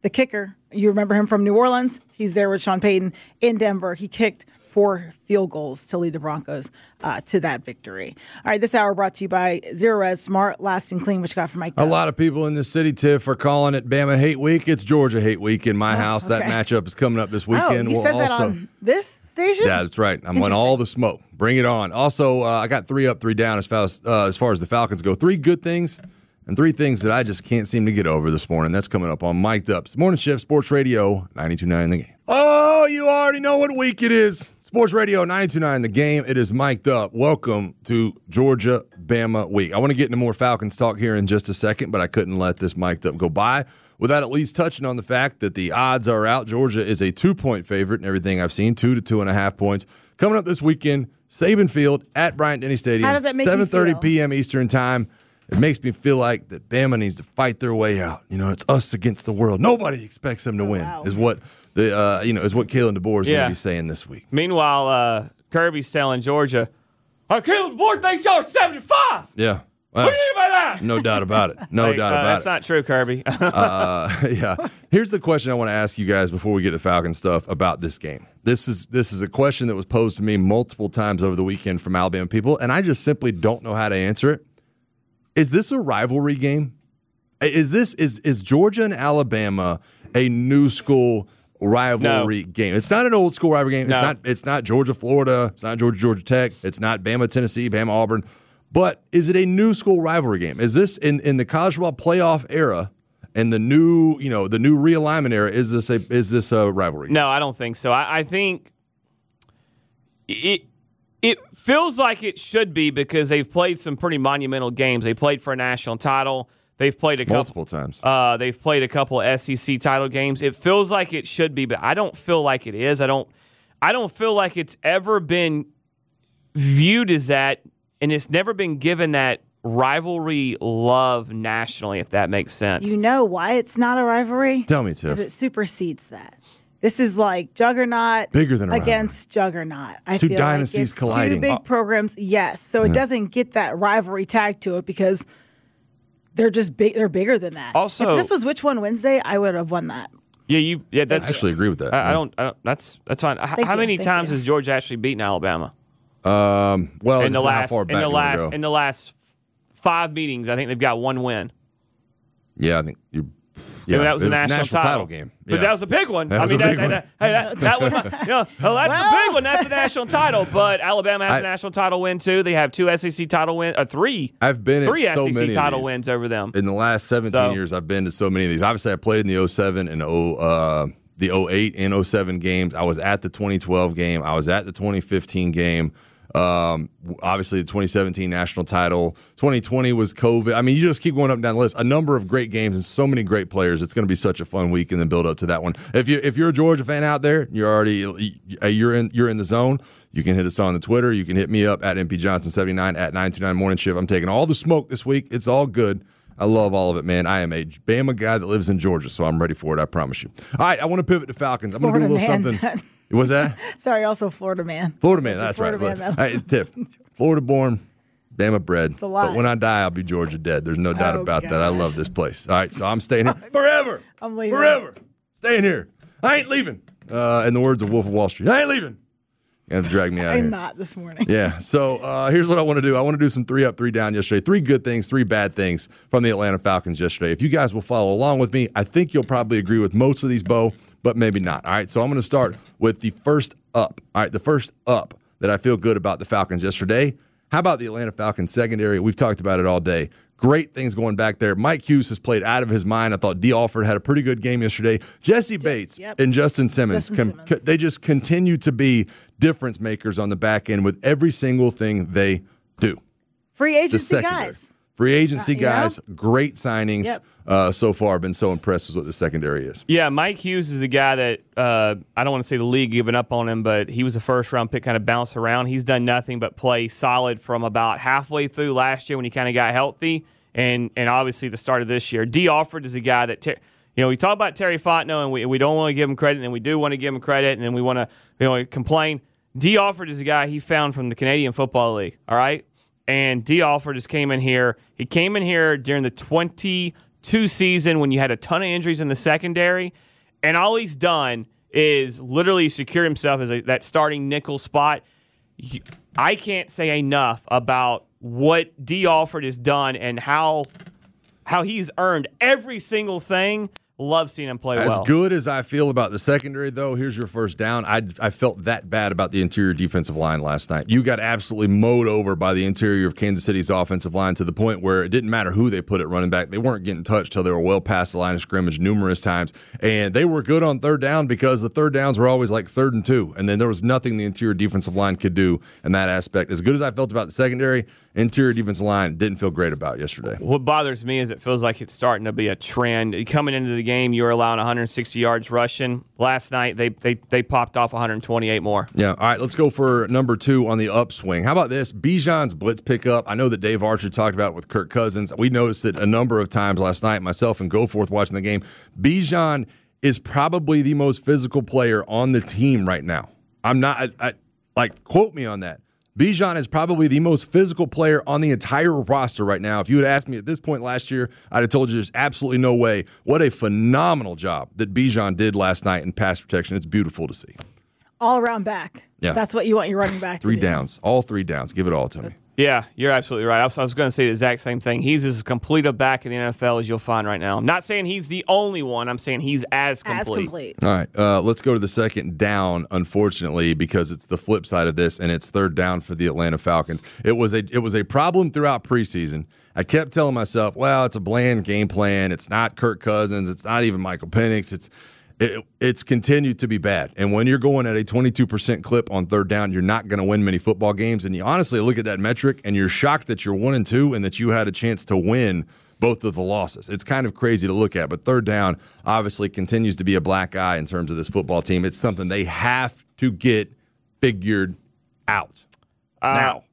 the kicker. You remember him from New Orleans. He's there with Sean Payton in Denver. He kicked 4 field goals to lead the Broncos to that victory. All right, this hour brought to you by Zero Res Smart, Lasting Clean, which you got from Mike. A lot of people in the city, Tiff, are calling it Bama Hate Week. It's Georgia Hate Week in my house. Okay. That matchup is coming up this weekend. Oh, you said that on this station? Yeah, that's right. I'm on all the smoke. Bring it on. Also, I got 3 up, 3 down as far as the Falcons go. 3 good things and 3 things that I just can't seem to get over this morning. That's coming up on Mic'd Up. It's Morning Shift, Sports Radio, 92.9 The Game. Oh, you already know what week it is. Sports Radio 92.9 The Game. It is Mic'd Up. Welcome to Georgia Bama Week. I want to get into more Falcons talk here in just a second, but I couldn't let this Mic'd Up go by without at least touching on the fact that the odds are out. Georgia is a 2-point favorite in everything I've seen, 2 to 2.5 points. Coming up this weekend, Saban Field at Bryant-Denny Stadium, How does that make you 7:30 feel? p.m. Eastern Time. It makes me feel like that Bama needs to fight their way out. You know, it's us against the world. Nobody expects them to win. Wow. Is what the is what Kalen DeBoer is going to be saying this week. Meanwhile, Kirby's telling Georgia, Kalen DeBoer thinks y'all are 75. Yeah. What do you mean by that? No doubt about it. No doubt about That's it. not true, Kirby. Yeah. Here's the question I want to ask you guys before we get to Falcon stuff about this game. This is a question that was posed to me multiple times over the weekend from Alabama people, and I just simply don't know how to answer it. Is this a rivalry game? Is Georgia and Alabama a new school rivalry game? It's not an old school rivalry game. No. It's not Georgia Florida. It's not Georgia Tech. It's not Bama Tennessee, Bama Auburn. But is it a new school rivalry game? Is this in the college football playoff era and the new realignment era? Is this a rivalry game? No, I don't think so. I think it feels like it should be because they've played some pretty monumental games. They played for a national title. They've played a couple, multiple times. They've played a couple of SEC title games. It feels like it should be, but I don't feel like it is. I don't feel like it's ever been viewed as that, and it's never been given that rivalry love nationally, if that makes sense. You know why it's not a rivalry? Tell me, Because Tiff. it supersedes that. This is like Juggernaut Bigger than a against Juggernaut. I Two feel dynasties like it's colliding. 2 big programs, yes. So it doesn't get that rivalry tag to it because they're just big. They're bigger than that. Also- if this was Which One Wednesday, I would have won that. Yeah, I that's actually agree with that. I don't. That's fine. How many Thank times you. has Georgia actually beaten Alabama? Well, in the it's last how far back you wanna go. in the last 5 meetings, I think they've got 1 win. Yeah, I think you. Yeah, Yeah, that was it a was a national title game. But Yeah. that was a big one. That was a big one. That one, that's a big one. That's a national title. But Alabama has a national title win too. They have 2 SEC title wins, 3. I've been three at so SEC many title of these. wins over them. In the last 17 years, I've been to so many of these. Obviously, I played in the 07 and the 08 and 07 games. I was at the 2012 game. I was at the 2015 game. Obviously, the 2017 national title. 2020 was COVID. I mean, you just keep going up and down the list. A number of great games and so many great players. It's going to be such a fun week and then build up to that one. If you're a Georgia fan out there, you're in the zone. You can hit us on the Twitter. You can hit me up at mpjohnson79 at 929 Morning Shift. I'm taking all the smoke this week. It's all good. I love all of it, man. I am a Bama guy that lives in Georgia, so I'm ready for it. I promise you. All right, I want to pivot to Falcons. I'm going to do a little Florida man. something. Was that? Sorry, also Florida man. Florida man, that's Florida right. man, Look, though. hey, Tiff, Florida born, Bama bred. a lie. But when I die, I'll be Georgia dead. There's no doubt Oh, about that. I gosh. love this place. All right, so I'm staying here forever. I'm leaving. Forever. Staying here. I ain't leaving. In the words of Wolf of Wall Street, I ain't leaving. You have to drag me out here. I'm not this morning. Yeah. So here's what I want to do. I want to do some 3 up, 3 down yesterday. 3 good things, 3 bad things from the Atlanta Falcons yesterday. If you guys will follow along with me, I think you'll probably agree with most of these, Bo, but maybe not. All right. So I'm going to start with the first up. All right. The first up that I feel good about the Falcons yesterday. How about the Atlanta Falcons secondary? We've talked about it all day. Great things going back there. Mike Hughes has played out of his mind. I thought D. Alford had a pretty good game yesterday. Jesse Bates and Justin Simmons, they just continue to be difference makers on the back end with every single thing they do. Free The agency secondary. guys. Free agency you guys, know? great signings so far. I've been so impressed with what the secondary is. Yeah, Mike Hughes is a guy that I don't want to say the league giving up on him, but he was a first-round pick, kind of bounced around. He's done nothing but play solid from about halfway through last year when he kind of got healthy, and obviously the start of this year. D. Alford is a guy that we talk about Terry Fontenot, and we don't want to give him credit, and we do want to give him credit, and then we want to complain. D. Alford is a guy he found from the Canadian Football League. All right. And D. Alford just came in here. He came in here during the 2 season when you had a ton of injuries in the secondary, and all he's done is literally secure himself as that starting nickel spot. I can't say enough about what D. Alford has done and how he's earned every single thing. Love seeing him play well. As good as I feel about the secondary, though, here's your first down. I felt that bad about the interior defensive line last night. You got absolutely mowed over by the interior of Kansas City's offensive line to the point where it didn't matter who they put at running back. They weren't getting touched till they were well past the line of scrimmage numerous times. And they were good on third down because the third downs were always like 3rd and 2. And then there was nothing the interior defensive line could do in that aspect. As good as I felt about the secondary, interior defensive line didn't feel great about yesterday. What bothers me is it feels like it's starting to be a trend. Coming into the game, you were allowing 160 yards rushing. Last night, they popped off 128 more. Yeah. All right, let's go for number 2 on the upswing. How about this? Bijan's blitz pickup. I know that Dave Archer talked about it with Kirk Cousins. We noticed it a number of times last night, myself and Goforth watching the game. Bijan is probably the most physical player on the team right now. I'm not, quote me on that. Bijan is probably the most physical player on the entire roster right now. If you had asked me at this point last year, I'd have told you there's absolutely no way. What a phenomenal job that Bijan did last night in pass protection. It's beautiful to see. All around back. Yeah. That's what you want your running back to do. 3 downs. All 3 downs. Give it all to me. Yeah, you're absolutely right. I was going to say the exact same thing. He's as complete a back in the NFL as you'll find right now. I'm not saying he's the only one. I'm saying he's as complete. All right, let's go to the second down, unfortunately, because it's the flip side of this, and it's 3rd down for the Atlanta Falcons. It was a problem throughout preseason. I kept telling myself, well, it's a bland game plan. It's not Kirk Cousins. It's not even Michael Penix. It's continued to be bad. And when you're going at a 22% clip on 3rd down, you're not going to win many football games. And you honestly look at that metric, and you're shocked that you're 1-2 and that you had a chance to win both of the losses. It's kind of crazy to look at. But 3rd down obviously continues to be a black eye in terms of this football team. It's something they have to get figured out now.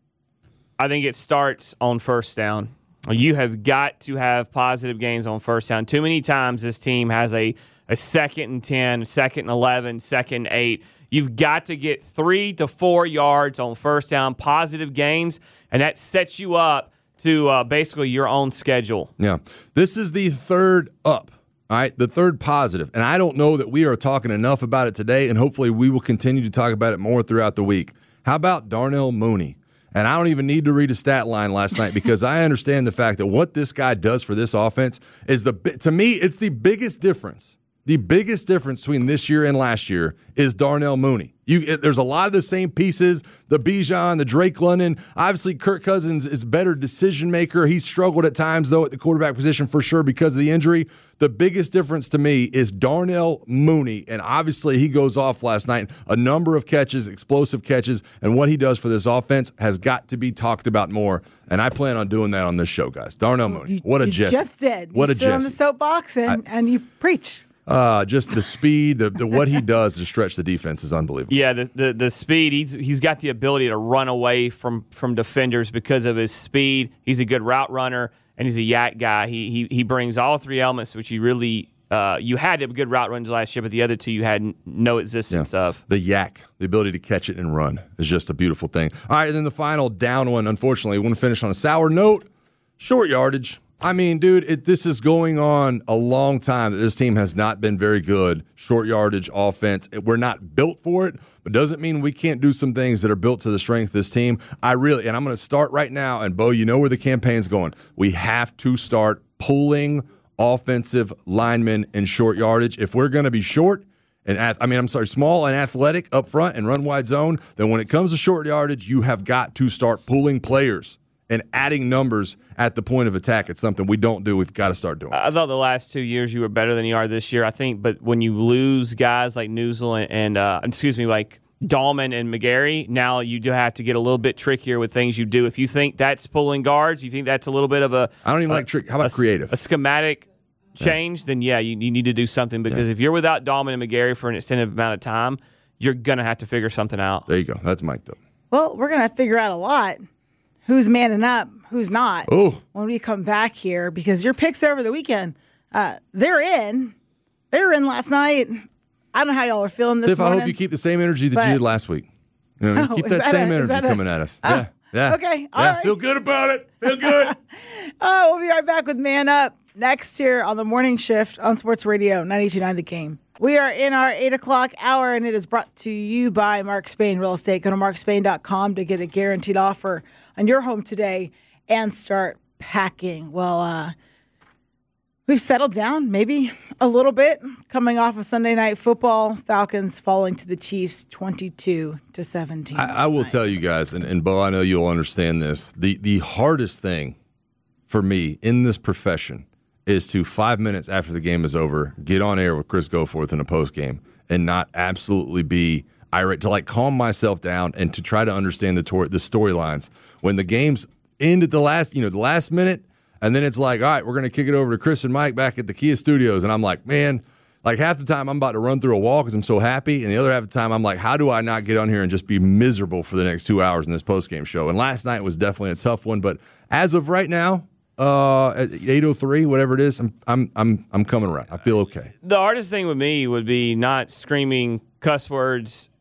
I think it starts on 1st down. You have got to have positive games on 1st down. Too many times this team has a 2nd and 10, 2nd and 11, 2nd and 8. You've got to get 3 to 4 yards on 1st down, positive gains, and that sets you up to basically your own schedule. Yeah. This is the 3rd up, all right, the 3rd positive. And I don't know that we are talking enough about it today, and hopefully we will continue to talk about it more throughout the week. How about Darnell Mooney? And I don't even need to read a stat line last night because I understand the fact that what this guy does for this offense is, to me, it's the biggest difference. The biggest difference between this year and last year is Darnell Mooney. There's a lot of the same pieces, the Bijan, the Drake London. Obviously, Kirk Cousins is a better decision maker. He's struggled at times, though, at the quarterback position for sure because of the injury. The biggest difference to me is Darnell Mooney, and obviously he goes off last night. A number of catches, explosive catches, and what he does for this offense has got to be talked about more, and I plan on doing that on this show, guys. Darnell Mooney, what a Jesse. You just did. What you a stood Jesse. on the soapbox and you preach. Just the speed, the what he does to stretch the defense is unbelievable. Yeah, the speed. He's got the ability to run away from defenders because of his speed. He's a good route runner, and he's a yak guy. He brings all 3 elements, which you really you had good route runs last year, but the other 2 you had no existence of. The yak, the ability to catch it and run is just a beautiful thing. All right, and then the final down one, unfortunately, we want to finish on a sour note. Short yardage. I mean, dude, this is going on a long time that this team has not been very good. Short yardage offense. We're not built for it, but doesn't mean we can't do some things that are built to the strength of this team. And I'm going to start right now, and Bo, you know where the campaign's going. We have to start pulling offensive linemen in short yardage. If we're going to be short, small and athletic up front and run wide zone, then when it comes to short yardage, you have got to start pulling players and adding numbers at the point of attack. It's something we don't do. We've got to start doing. I thought the last 2 years you were better than you are this year, I think. But when you lose guys like Newsel and like Dahlman and McGarry, now you do have to get a little bit trickier with things you do. If you think that's pulling guards, you think that's a little bit of a... I don't even like trick. How about creative? A schematic change, then you need to do something. Because if you're without Dahlman and McGarry for an extended amount of time, you're going to have to figure something out. There you go. That's Mike, though. Well, we're going to figure out a lot. Who's manning up, who's not, when we come back here, because your picks over the weekend, they're in. They were in last night. I don't know how y'all are feeling this morning. I hope you keep the same energy that you did last week. Keep that same energy coming at us. Yeah. Okay. All right. Feel good about it. Feel good. We'll be right back with Man Up. next here on the morning shift on Sports Radio 92.9 The Game. We are in our 8 o'clock hour, and it is brought to you by Mark Spain Real Estate. Go to markspain.com to get a guaranteed offer on your home today and start packing. Well, we've settled down maybe a little bit coming off of Sunday Night Football. Falcons falling to the Chiefs 22-17. I will tell you guys, and Bo, I know you'll understand this. The hardest thing for me in this profession is to 5 minutes after the game is over, get on air with Chris Goforth in a post game and not absolutely be irate, to like calm myself down and to try to understand the storylines. When the game's end at the last minute, and then it's like, all right, we're going to kick it over to Chris and Mike back at the Kia Studios. And I'm like, man, like half the time I'm about to run through a wall because I'm so happy. And the other half of the time I'm like, how do I not get on here and just be miserable for the next 2 hours in this postgame show? And last night was definitely a tough one. But as of right now, at 8:03, whatever it is, I'm coming around. I feel okay. The hardest thing with me would be not screaming cuss words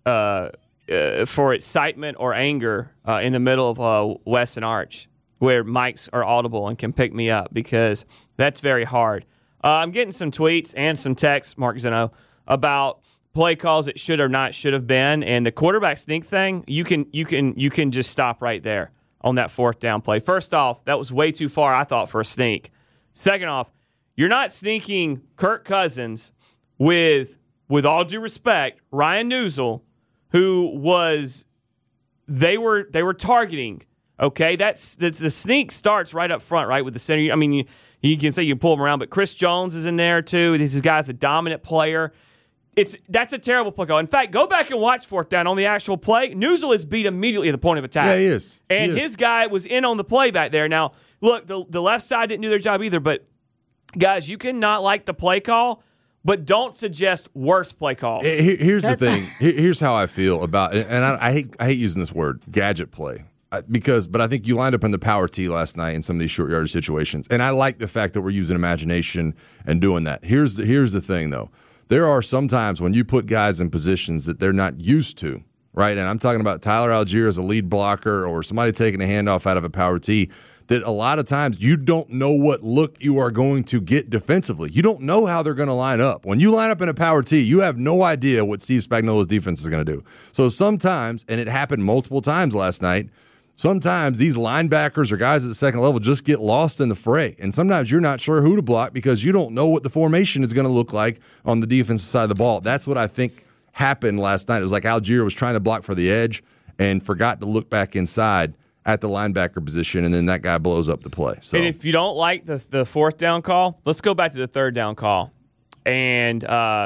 for excitement or anger in the middle of West and Arch, where mics are audible and can pick me up, because that's very hard. I'm getting some tweets and some texts, Mark Zeno, about play calls that should or not should have been, and the quarterback sneak thing. You can just stop right there on that fourth down play. First off, that was way too far, I thought, for a sneak. Second off, you're not sneaking Kirk Cousins with all due respect, Ryan Newsel, who was they were targeting. Okay, that's the sneak starts right up front, right with the center. I mean, you can say you can pull him around, but Chris Jones is in there too. This guy's a dominant player. That's a terrible play call. In fact, go back and watch fourth down on the actual play. Newsel is beat immediately at the point of attack. Yeah, he is. And his guy was in on the play back there. Now, look, the left side didn't do their job either, but guys, you cannot like the play call, but don't suggest worse play calls. Here's the thing. Here's how I feel about it, and I hate using this word, gadget play. But I think you lined up in the power tee last night in some of these short yardage situations, and I like the fact that we're using imagination and doing that. Here's the thing, though. There are some times when you put guys in positions that they're not used to, right? And I'm talking about Tyler Algier as a lead blocker or somebody taking a handoff out of a power tee, that a lot of times you don't know what look you are going to get defensively. You don't know how they're going to line up. When you line up in a power tee, you have no idea what Steve Spagnuolo's defense is going to do. So sometimes, and it happened multiple times last night, sometimes these linebackers or guys at the second level just get lost in the fray. And sometimes you're not sure who to block because you don't know what the formation is going to look like on the defensive side of the ball. That's what I think happened last night. It was like Algier was trying to block for the edge and forgot to look back inside at the linebacker position, and then that guy blows up the play. So, and if you don't like the fourth down call, let's go back to the third down call. And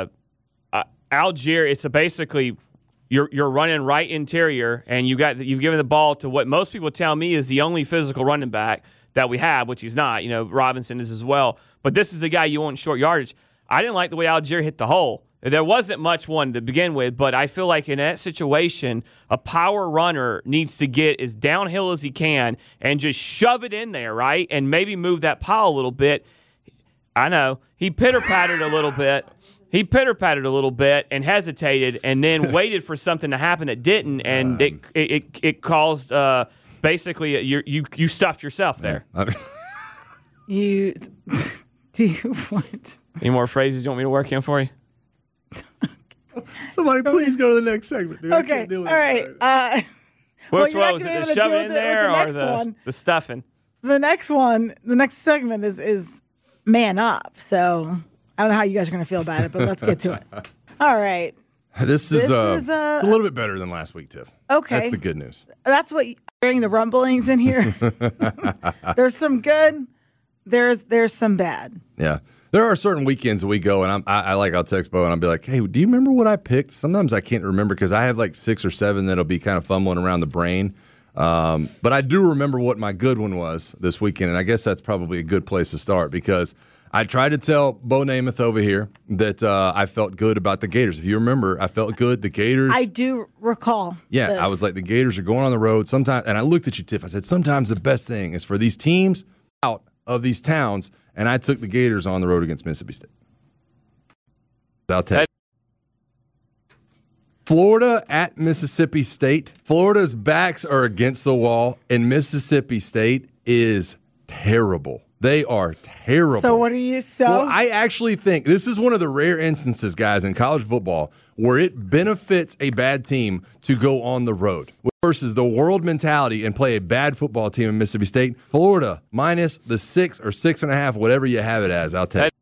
Algier, it's basically – You're running right interior, and you've given the ball to what most people tell me is the only physical running back that we have, which he's not. You know, Robinson is as well. But this is the guy you want in short yardage. I didn't like the way Algier hit the hole. There wasn't much one to begin with, but I feel like in that situation, a power runner needs to get as downhill as he can and just shove it in there, right? And maybe move that pile a little bit. I know. He pitter-pattered a little bit. He pitter-pattered a little bit and hesitated, and then waited for something to happen that didn't, and it caused basically you stuffed yourself there. Do you want any more phrases you want me to work in for you? Somebody please go to the next segment, dude. Okay, all right. Which one was it? The shove it in there or the stuffing? The next one, the next segment is man up. So I don't know how you guys are going to feel about it, but let's get to it. All right. This is it's a little bit better than last week, Tiff. Okay. That's the good news. That's what hearing the rumblings in here. There's some good. There's some bad. Yeah. There are certain weekends that we go, and I'll text Bo, and I'll be like, hey, do you remember what I picked? Sometimes I can't remember because I have like 6 or 7 that'll be kind of fumbling around the brain. But I do remember what my good one was this weekend, and I guess that's probably a good place to start because I tried to tell Bo Namath over here that I felt good about the Gators. If you remember, I felt good. The Gators. I do recall. Yeah, this. I was like, the Gators are going on the road sometimes. And I looked at you, Tiff. I said, sometimes the best thing is for these teams out of these towns. And I took the Gators on the road against Mississippi State. I'll tell you. Florida at Mississippi State. Florida's backs are against the wall, and Mississippi State is terrible. They are terrible. So what are you? Well, I actually think this is one of the rare instances, guys, in college football where it benefits a bad team to go on the road versus the world mentality and play a bad football team in Mississippi State. Florida minus the 6 or 6.5, whatever you have it as. I'll take.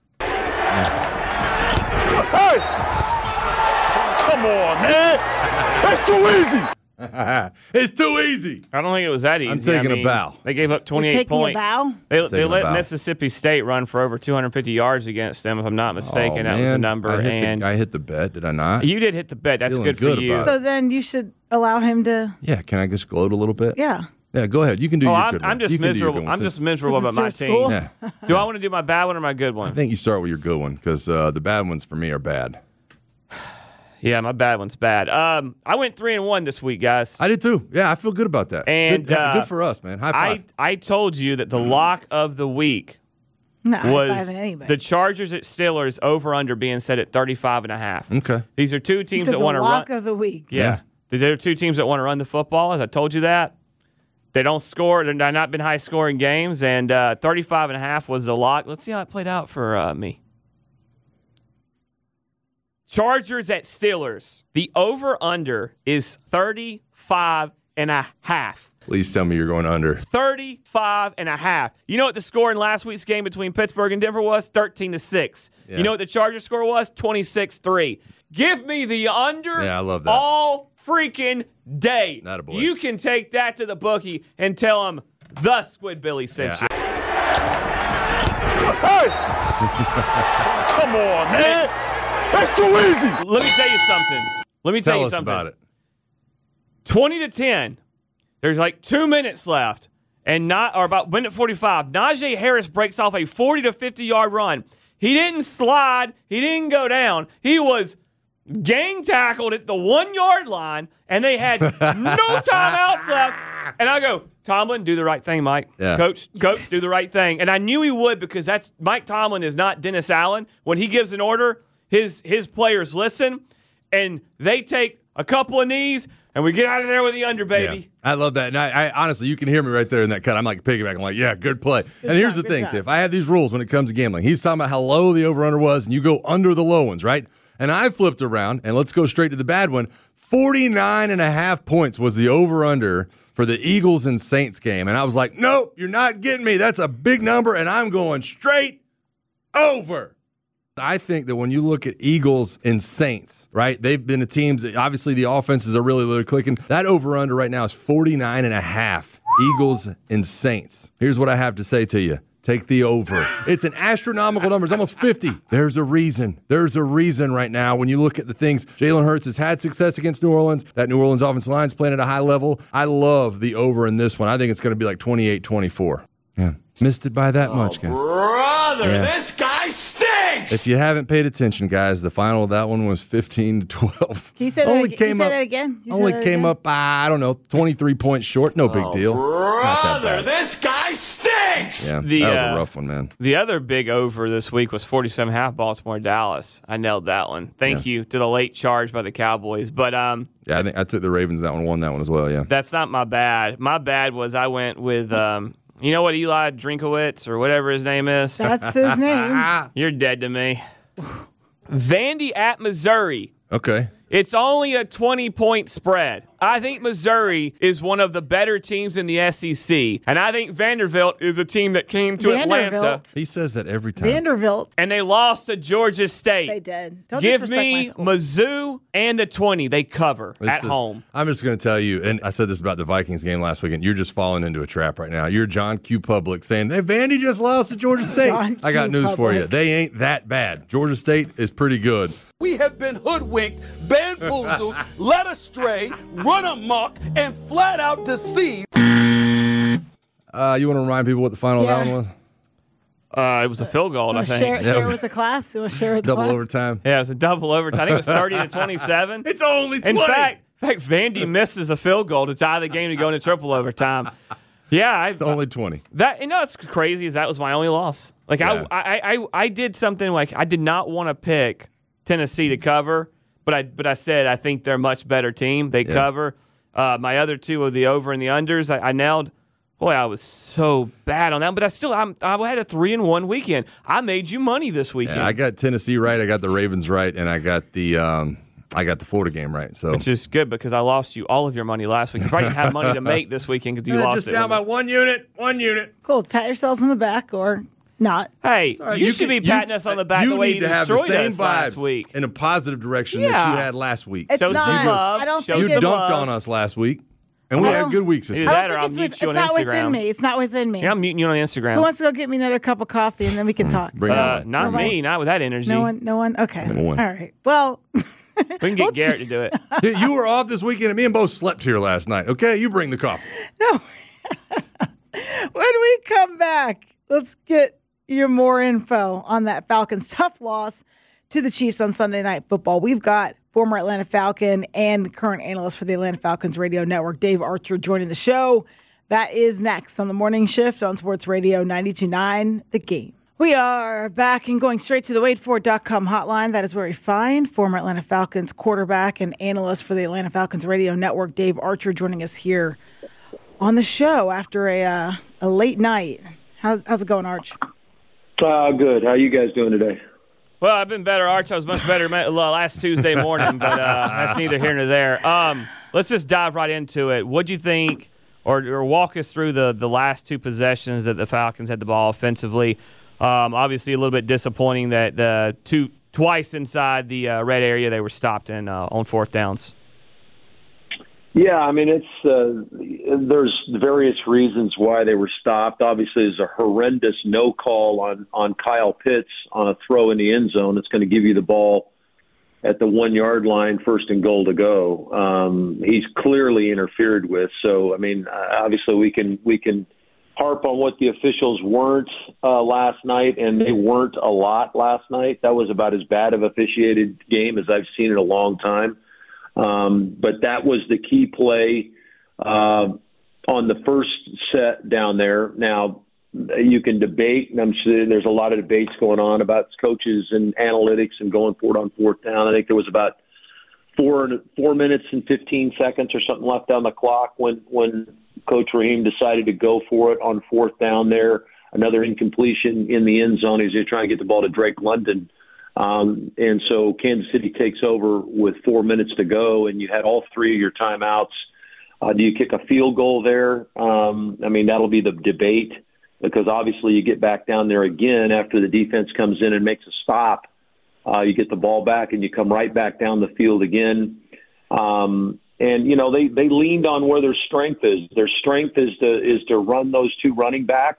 Hey! Come on, man. That's too easy. It's too easy. I don't think it was that easy. I'm taking a bow. They gave up 28 taking points. a bow? They let Mississippi State run for over 250 yards against them, if I'm not mistaken. That was the number. I hit the bet, did I not? You did hit the bet. That's Feeling good good for you. about So then you should allow him to. Yeah, can I just gloat a little bit? Yeah. Yeah, go ahead. You can do your good one. I'm just You can do your miserable. good one, I'm just sis. miserable about my This is your team. school? Yeah. Do I want to do my bad one or my good one? I think you start with your good one because the bad ones for me are bad. Yeah, my bad one's bad. I went 3-1 this week, guys. I did too. Yeah, I feel good about that. And good for us, man. High five. I told you that the lock of the week No, was high-fiving anybody. the Chargers at Steelers over under being set at 35.5. Okay. These are two You teams said that the want to lock run. of the week. Yeah. There are two teams that want to run the football. As I told you that. They don't score. They're not been high scoring games, and 35.5 was the lock. Let's see how it played out for me. Chargers at Steelers. The over-under is 35.5. Please tell me you're going under. 35.5. You know what the score in last week's game between Pittsburgh and Denver was? 13-6. Yeah. You know what the Chargers score was? 26-3. Give me the under. Yeah, I love that. All freaking day. Atta boy. You can take that to the bookie and tell them the Squid Billy sent you. Hey! Come on, man. That's too easy. Let me tell you something. Tell us about it. 20-10. There's like 2 minutes left, or about minute 45. Najee Harris breaks off a 40 to 50-yard run. He didn't slide. He didn't go down. He was gang tackled at the 1-yard line, and they had no timeouts left. And I go, Tomlin, do the right thing, Mike. Yeah. Coach, do the right thing. And I knew he would because that's Mike Tomlin is not Dennis Allen. When he gives an order, his players listen, and they take a couple of knees, and we get out of there with the under, baby. Yeah, I love that. And I honestly, you can hear me right there in that cut. I'm like piggybacking. I'm like, yeah, good play. And here's the thing, Tiff. I have these rules when it comes to gambling. He's talking about how low the over-under was, and you go under the low ones, right? And I flipped around, and let's go straight to the bad one. 49.5 points was the over-under for the Eagles and Saints game. And I was like, nope, you're not getting me. That's a big number, and I'm going straight over. I think that when you look at Eagles and Saints, right, they've been the teams that obviously the offenses are really clicking. That over-under right now is 49.5. Eagles and Saints. Here's what I have to say to you. Take the over. It's an astronomical number. It's almost 50. There's a reason. There's a reason right now when you look at the things. Jalen Hurts has had success against New Orleans. That New Orleans offensive line's playing at a high level. I love the over in this one. I think it's going to be like 28-24. Yeah. Missed it by that much, guys. Brother, this guy stinks. If you haven't paid attention, guys, the final of that one was 15-12. Can you say that again? Only came up, I don't know, 23 points short. No big deal. Brother, this guy stinks. Yeah, The, that was a rough one, man. The other big over this week was 47.5 Baltimore-Dallas. I nailed that one. Thank you to the late charge by the Cowboys. But yeah, I think I took the Ravens that one, won that one as well, yeah. that's not my bad. My bad was I went with, you know what, Eli Drinkowitz or whatever his name is? That's his name. You're dead to me. Vandy at Missouri. Okay. It's only a 20-point spread. I think Missouri is one of the better teams in the SEC, and I think Vanderbilt is a team that came to Atlanta. He says that every time. Vanderbilt. And they lost to Georgia State. They did. Don't Give disrespect me my school. Mizzou and the 20. They cover at home. I'm just going to tell you, and I said this about the Vikings game last weekend, you're just falling into a trap right now. You're John Q. Public saying, hey, Vandy just lost to Georgia State. I got news for you. They ain't that bad. Georgia State is pretty good. We have been hoodwinked, bamboozled, led astray, run amok, and flat out deceived. You want to remind people what the final of that one was? It was a field goal, I think. Share with the class. You want to share with the Double class? overtime. Yeah, it was a double overtime. I think it was 30-27. It's only 20. In fact, Vandy misses a field goal to tie the game to go into triple overtime. Yeah, it's only 20. That it's crazy. Is that was my only loss. Like Yeah. I did something like I did not want to pick Tennessee to cover, but I said I think they're a much better team. They cover. My other two of the over and the unders, I nailed. Boy, I was so bad on that, but I had a 3-1 weekend. I made you money this weekend. Yeah, I got Tennessee right, I got the Ravens right, and I got the Florida game right. So, which is good because I lost you all of your money last week. You probably didn't have money to make this weekend because you lost just it. Just down by 1 unit. Cool. Pat yourselves on the back or not. Hey, right. you should be patting us on the back the way you destroyed us last week. In a positive direction that you had last week. It's show not. some love. I don't show think you dunked on us last week. And we had good weeks this week. That or I'll mute you on Instagram. It's not within me. It's not within me. Yeah, I'm muting you on Instagram. Who wants to go get me another cup of coffee and then we can talk? Not me. Not with that energy. No one? Okay. No one. All right. Well, we can get Garrett to do it. You were off this weekend and me and both slept here last night. Okay, you bring the coffee. No. When we come back, let's get your more info on that Falcons' tough loss to the Chiefs on Sunday Night Football. We've got former Atlanta Falcon and current analyst for the Atlanta Falcons radio network, Dave Archer, joining the show. That is next on the morning shift on Sports Radio 92.9 The Game. We are back and going straight to the WadeFord.com hotline. That is where we find former Atlanta Falcons quarterback and analyst for the Atlanta Falcons radio network, Dave Archer, joining us here on the show after a late night. How's it going, Arch? Good. How you guys doing today? Well, I've been better, Arch. I was much better last Tuesday morning, but that's neither here nor there. Let's just dive right into it. What'd you think, or walk us through the last two possessions that the Falcons had the ball offensively? Obviously, a little bit disappointing that twice inside the red area they were stopped on 4th downs. Yeah, I mean, there's various reasons why they were stopped. Obviously, there's a horrendous no call on Kyle Pitts on a throw in the end zone. It's going to give you the ball at the 1 yard line, 1st and goal to go. He's clearly interfered with. So, I mean, obviously we can harp on what the officials weren't last night, and they weren't a lot last night. That was about as bad of officiated game as I've seen in a long time. But that was the key play on the first set down there. Now, you can debate, and I'm sure there's a lot of debates going on about coaches and analytics and going for it on 4th down. I think there was about 4 minutes and 15 seconds or something left on the clock when Coach Raheem decided to go for it on 4th down there. Another incompletion in the end zone as they're trying to get the ball to Drake London. And so Kansas City takes over with 4 minutes to go, and you had all 3 of your timeouts. Do you kick a field goal there? I mean, that'll be the debate because obviously you get back down there again after the defense comes in and makes a stop. You get the ball back and you come right back down the field again. And, you know, they leaned on where their strength is. Their strength is to run those 2 running backs.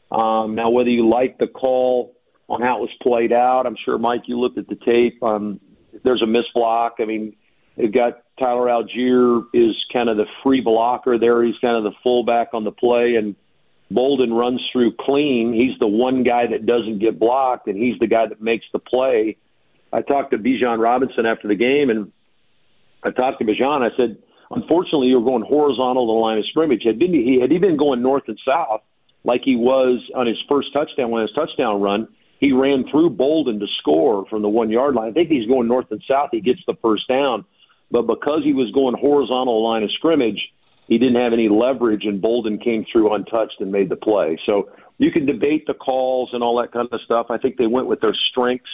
Now, whether you like the call on how it was played out, I'm sure, Mike, you looked at the tape. There's a missed block. I mean, they've got Tyler Algier is kind of the free blocker there. He's kind of the fullback on the play, and Bolden runs through clean. He's the one guy that doesn't get blocked, and he's the guy that makes the play. I talked to Bijan Robinson after the game, and I talked to Bijan. I said, unfortunately, you were going horizontal to the line of scrimmage. Had he been going north and south like he was on his first touchdown, when his touchdown run, he ran through Bolden to score from the 1 yard line. I think he's going north and south. He gets the first down. But because he was going horizontal line of scrimmage, he didn't have any leverage, and Bolden came through untouched and made the play. So you can debate the calls and all that kind of stuff. I think they went with their strengths.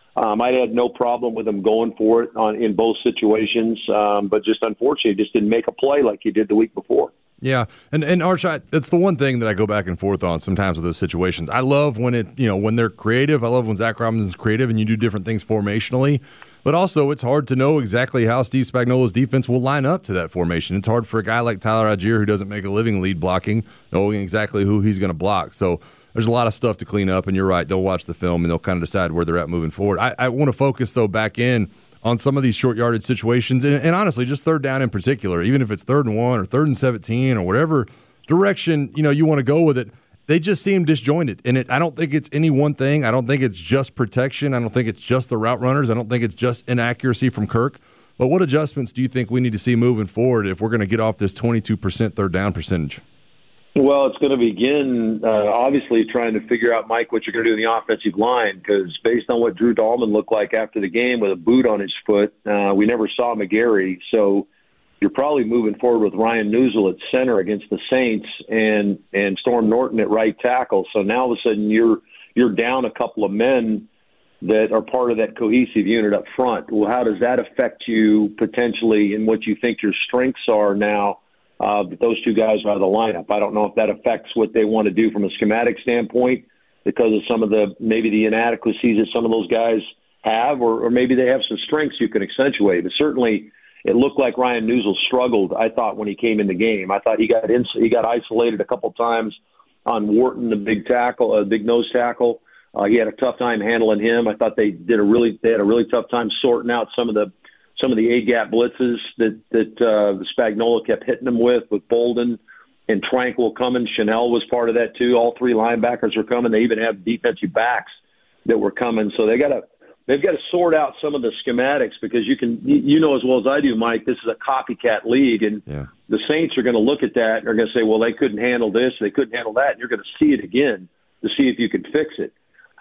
I had no problem with them going for it in both situations, but just unfortunately just didn't make a play like he did the week before. Yeah, and Arch, it's the one thing that I go back and forth on sometimes with those situations. I love when when they're creative. I love when Zach Robinson's creative and you do different things formationally. But also, it's hard to know exactly how Steve Spagnuolo's defense will line up to that formation. It's hard for a guy like Tyler Algier, who doesn't make a living lead blocking, knowing exactly who he's going to block. So there's a lot of stuff to clean up, and you're right. They'll watch the film, and they'll kind of decide where they're at moving forward. I want to focus, though, back in on some of these short yardage situations, and honestly, just 3rd down in particular, even if it's 3rd and 1 or 3rd and 17 or whatever direction you want to go with it. They just seem disjointed, and I don't think it's any one thing. I don't think it's just protection. I don't think it's just the route runners. I don't think it's just inaccuracy from Kirk. But what adjustments do you think we need to see moving forward if we're going to get off this 22% 3rd down percentage? Well, it's going to begin, obviously, trying to figure out, Mike, what you're going to do in the offensive line, because based on what Drew Dahlman looked like after the game with a boot on his foot, we never saw McGarry. So you're probably moving forward with Ryan Newsel at center against the Saints and Storm Norton at right tackle. So now all of a sudden you're down a couple of men that are part of that cohesive unit up front. Well, how does that affect you potentially in what you think your strengths are now that those two guys are out of the lineup? I don't know if that affects what they want to do from a schematic standpoint because of some of maybe the inadequacies that some of those guys have, or maybe they have some strengths you can accentuate. But certainly it looked like Ryan Newsel struggled, I thought, when he came in the game. I thought he got isolated a couple times on Wharton, the big nose tackle. He had a tough time handling him. I thought they had a really tough time sorting out some of the A-gap blitzes that Spagnuolo kept hitting them with Bolden and Tranquil coming. Chanel was part of that too. All three linebackers were coming. They even have defensive backs that were coming. So they've got to sort out some of the schematics because you know as well as I do, Mike, this is a copycat league, and the Saints are going to look at that and they're going to say, well, they couldn't handle this, they couldn't handle that, and you're going to see it again to see if you can fix it.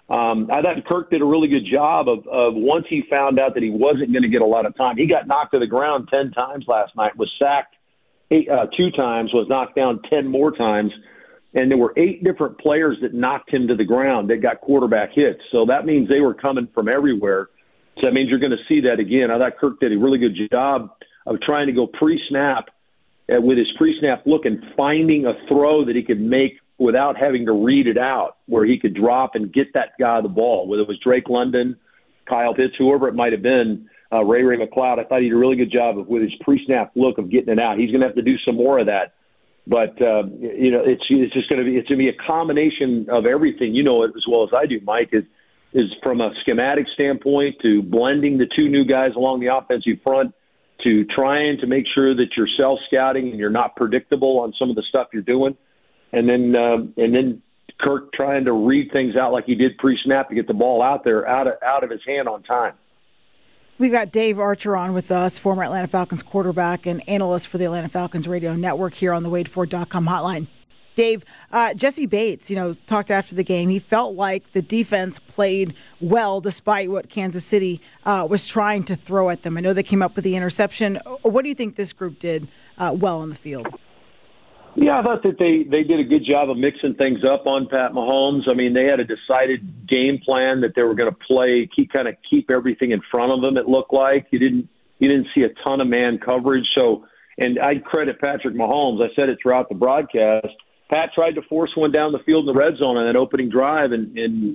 I thought Kirk did a really good job of once he found out that he wasn't going to get a lot of time. He got knocked to the ground 10 times last night, was sacked 2 times, was knocked down 10 more times, and there were 8 different players that knocked him to the ground that got quarterback hits. So that means they were coming from everywhere. So that means you're going to see that again. I thought Kirk did a really good job of trying to go pre-snap with his pre-snap look and finding a throw that he could make without having to read it out, where he could drop and get that guy the ball, whether it was Drake London, Kyle Pitts, whoever it might have been, Ray McLeod. I thought he did a really good job with his pre-snap look of getting it out. He's going to have to do some more of that. But, it's just going to be a combination of everything. You know it as well as I do, Mike, is from a schematic standpoint to blending the 2 new guys along the offensive front to trying to make sure that you're self-scouting and you're not predictable on some of the stuff you're doing. And then Kirk trying to read things out like he did pre-snap to get the ball out there, out of his hand on time. We've got Dave Archer on with us, former Atlanta Falcons quarterback and analyst for the Atlanta Falcons radio network here on the WadeFord.com hotline. Dave, Jesse Bates, talked after the game. He felt like the defense played well despite what Kansas City was trying to throw at them. I know they came up with the interception. What do you think this group did well on the field? Yeah, I thought that they did a good job of mixing things up on Pat Mahomes. I mean, they had a decided game plan that they were going to play, keep everything in front of them. It looked like you didn't see a ton of man coverage. So, and I'd credit Patrick Mahomes. I said it throughout the broadcast. Pat tried to force one down the field in the red zone on that opening drive, and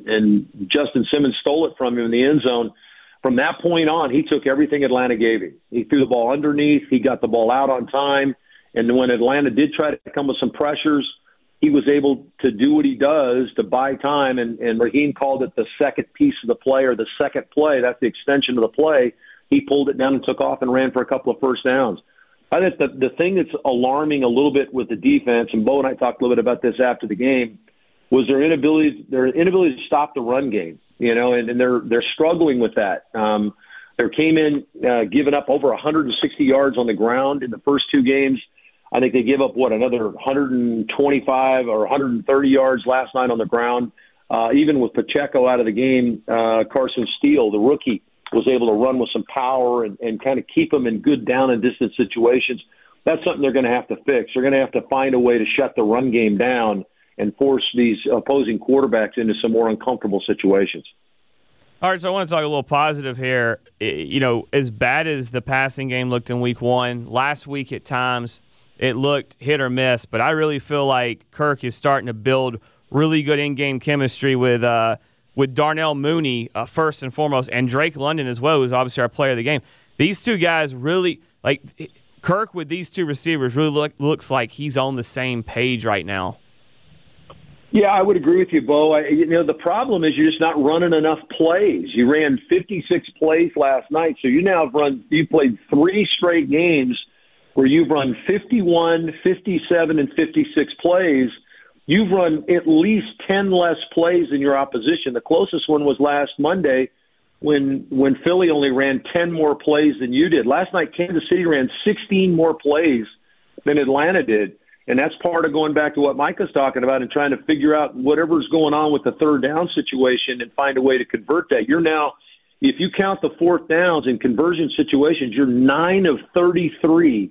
Justin Simmons stole it from him in the end zone. From that point on, he took everything Atlanta gave him. He threw the ball underneath. He got the ball out on time. And when Atlanta did try to come with some pressures, he was able to do what he does to buy time. And Raheem called it the second piece of the play, or the second play. That's the extension of the play. He pulled it down and took off and ran for a couple of first downs. I think the thing that's alarming a little bit with the defense, and Bo and I talked a little bit about this after the game, was their inability to stop the run game. And they're struggling with that. They came in giving up over 160 yards on the ground in the first 2 games. I think they gave up, another 125 or 130 yards last night on the ground. Even with Pacheco out of the game, Carson Steele, the rookie, was able to run with some power and kind of keep them in good down and distance situations. That's something they're going to have to fix. They're going to have to find a way to shut the run game down and force these opposing quarterbacks into some more uncomfortable situations. All right, so I want to talk a little positive here. As bad as the passing game looked in week 1, last week at times it looked hit or miss, but I really feel like Kirk is starting to build really good in-game chemistry with Darnell Mooney first and foremost, and Drake London as well, who's obviously our player of the game. These 2 guys really, Kirk with these 2 receivers really looks like he's on the same page right now. Yeah, I would agree with you, Bo. The problem is you're just not running enough plays. You ran 56 plays last night, so you played 3 straight games where you've run 51, 57, and 56 plays. You've run at least 10 less plays than your opposition. The closest one was last Monday when Philly only ran 10 more plays than you did. Last night, Kansas City ran 16 more plays than Atlanta did. And that's part of going back to what Micah's talking about and trying to figure out whatever's going on with the third down situation and find a way to convert that. You're now, if you count the fourth downs in conversion situations, you're 9 of 33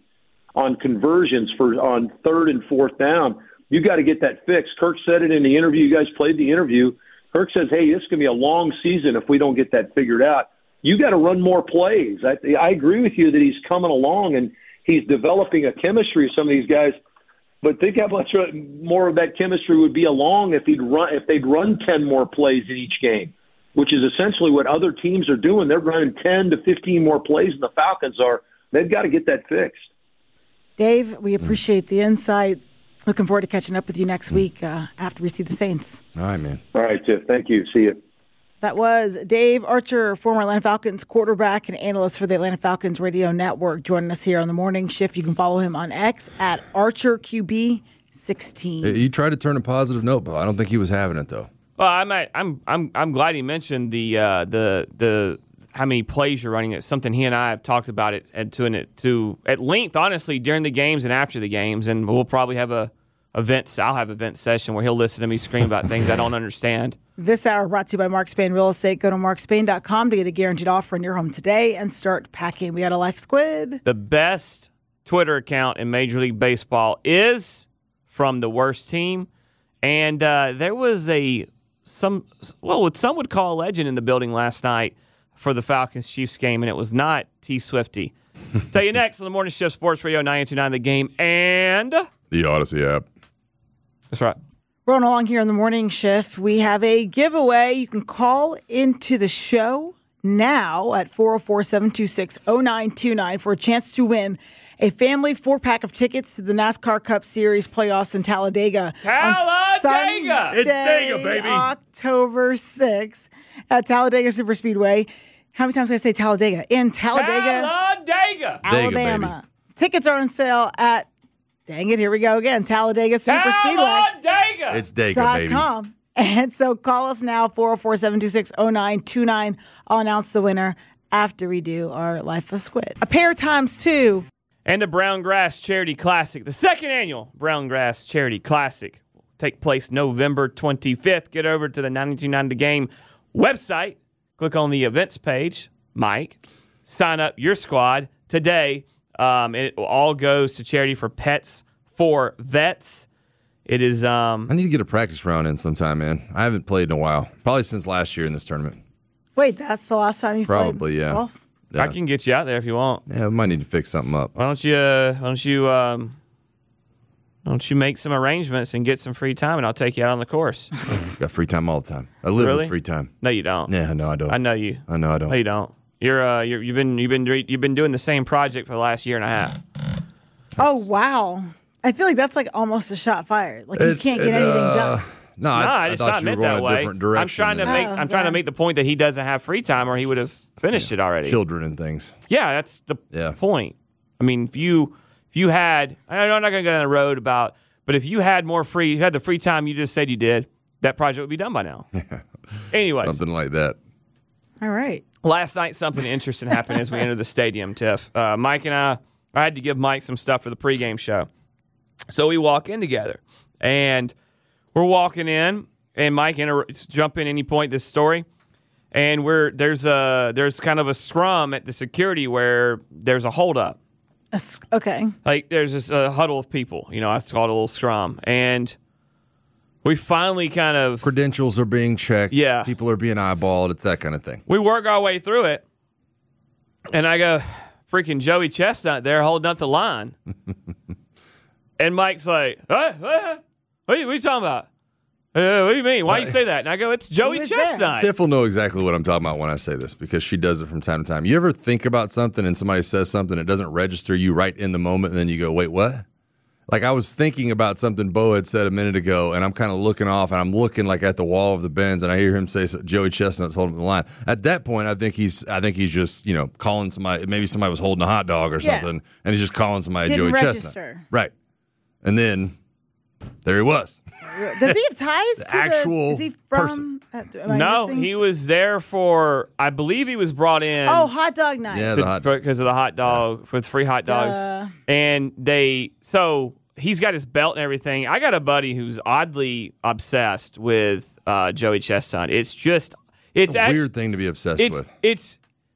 on conversions on 3rd and 4th down. You got to get that fixed. Kirk said it in the interview. You guys played the interview. Kirk says, hey, this is going to be a long season if we don't get that figured out. You got to run more plays. I agree with you that he's coming along and he's developing a chemistry with some of these guys. But think how much more of that chemistry would be along if they'd run 10 more plays in each game, which is essentially what other teams are doing. They're running 10 to 15 more plays than the Falcons are. They've got to get that fixed. Dave, we appreciate the insight. Looking forward to catching up with you next week after we see the Saints. All right, man. All right, Tiff. Thank you. See you. That was Dave Archer, former Atlanta Falcons quarterback and analyst for the Atlanta Falcons radio network, joining us here on the morning shift. You can follow him on X at ArcherQB16. He tried to turn a positive note, but I don't think he was having it though. Well, I'm glad he mentioned the how many plays you're running. It's something he and I have talked about it and to at length, honestly, during the games and after the games, and we'll probably have I'll have a event session where he'll listen to me scream about things I don't understand. This hour brought to you by Mark Spain Real Estate. Go to markspain.com to get a guaranteed offer in your home today and start packing. We got a life squid. The best Twitter account in Major League Baseball is from the worst team, and there was what some would call a legend in the building last night for the Falcons-Chiefs game, and it was not T. Swifty. Tell you next on the Morning Shift Sports Radio 92.9 The Game and the Odyssey app. That's right. Rolling along here on the morning shift, we have a giveaway. You can call into the show now at 404-726-0929 for a chance to win a family 4-pack of tickets to the NASCAR Cup Series playoffs in Talladega. Talladega! It's Dega, baby. October 6th at Talladega Superspeedway. How many times can I say Talladega? In Talladega, Alabama. Tickets are on sale at, dang it, here we go again, Talladega Superspeedway. Talladega! It's Dega, baby. And so call us now, 404-726-0929. I'll announce the winner after we do our Life of Squid. A pair times 2. And the Brown Grass Charity Classic, the second annual Brown Grass Charity Classic, will take place November 25th. Get over to the 92.9 The Game website. Click on the events page, Mike. Sign up your squad today. It all goes to charity for Pets for Vets. It is. I need to get a practice round in sometime, man. I haven't played in a while. Probably since last year in this tournament. Wait, that's the last time you played? Probably, yeah. Golf? Yeah. I can get you out there if you want. Yeah, we might need to fix something up. Why don't you make some arrangements and get some free time, and I'll take you out on the course. Got free time all the time. I live with free time. No, you don't. Yeah, no, I don't. I know you. I know I don't. No, you don't. You've been doing the same project for the last year and a half. Oh wow! I feel like that's like almost a shot fired. Like you can't get anything done. No, I thought you were going a different direction. I'm trying to make the point that he doesn't have free time, or he would have finished it already. Children and things. Yeah, that's the point. I mean, if you had, I'm not going to go down the road about, but if you had the free time you just said you did, that project would be done by now. Anyway, something like that. All right. Last night, something interesting happened as we entered the stadium, Tiff. Mike and I had to give Mike some stuff for the pregame show. So we walk in together, and we're walking in, and Mike jump in any point this story, and there's kind of a scrum at the security where there's a holdup. Okay. Like there's this huddle of people, it's called a little scrum, and we finally kind of credentials are being checked. Yeah, people are being eyeballed. It's that kind of thing. We work our way through it, and I go, freaking Joey Chestnut there holding up the line. And Mike's like, what are you talking about? What do you mean? Why you say that? And I go, it's Joey Chestnut. Tiff will know exactly what I'm talking about when I say this because she does it from time to time. You ever think about something and somebody says something, it doesn't register you right in the moment, and then you go, wait, what? Like I was thinking about something Bo had said a minute ago, and I'm kind of looking off, and I'm looking like at the wall of the Benz, and I hear him say Joey Chestnut's holding the line. At that point, I think he's just calling somebody. Maybe somebody was holding a hot dog or something, and he's just calling somebody Joey Chestnut. Right, and then there he was. Does he have ties to actual is he from, person? No, he was there for. I believe he was brought in. Oh, hot dog night. Yeah, because of the hot dog for the free hot dogs, and he's got his belt and everything. I got a buddy who's oddly obsessed with Joey Chestnut. It's a weird thing to be obsessed with.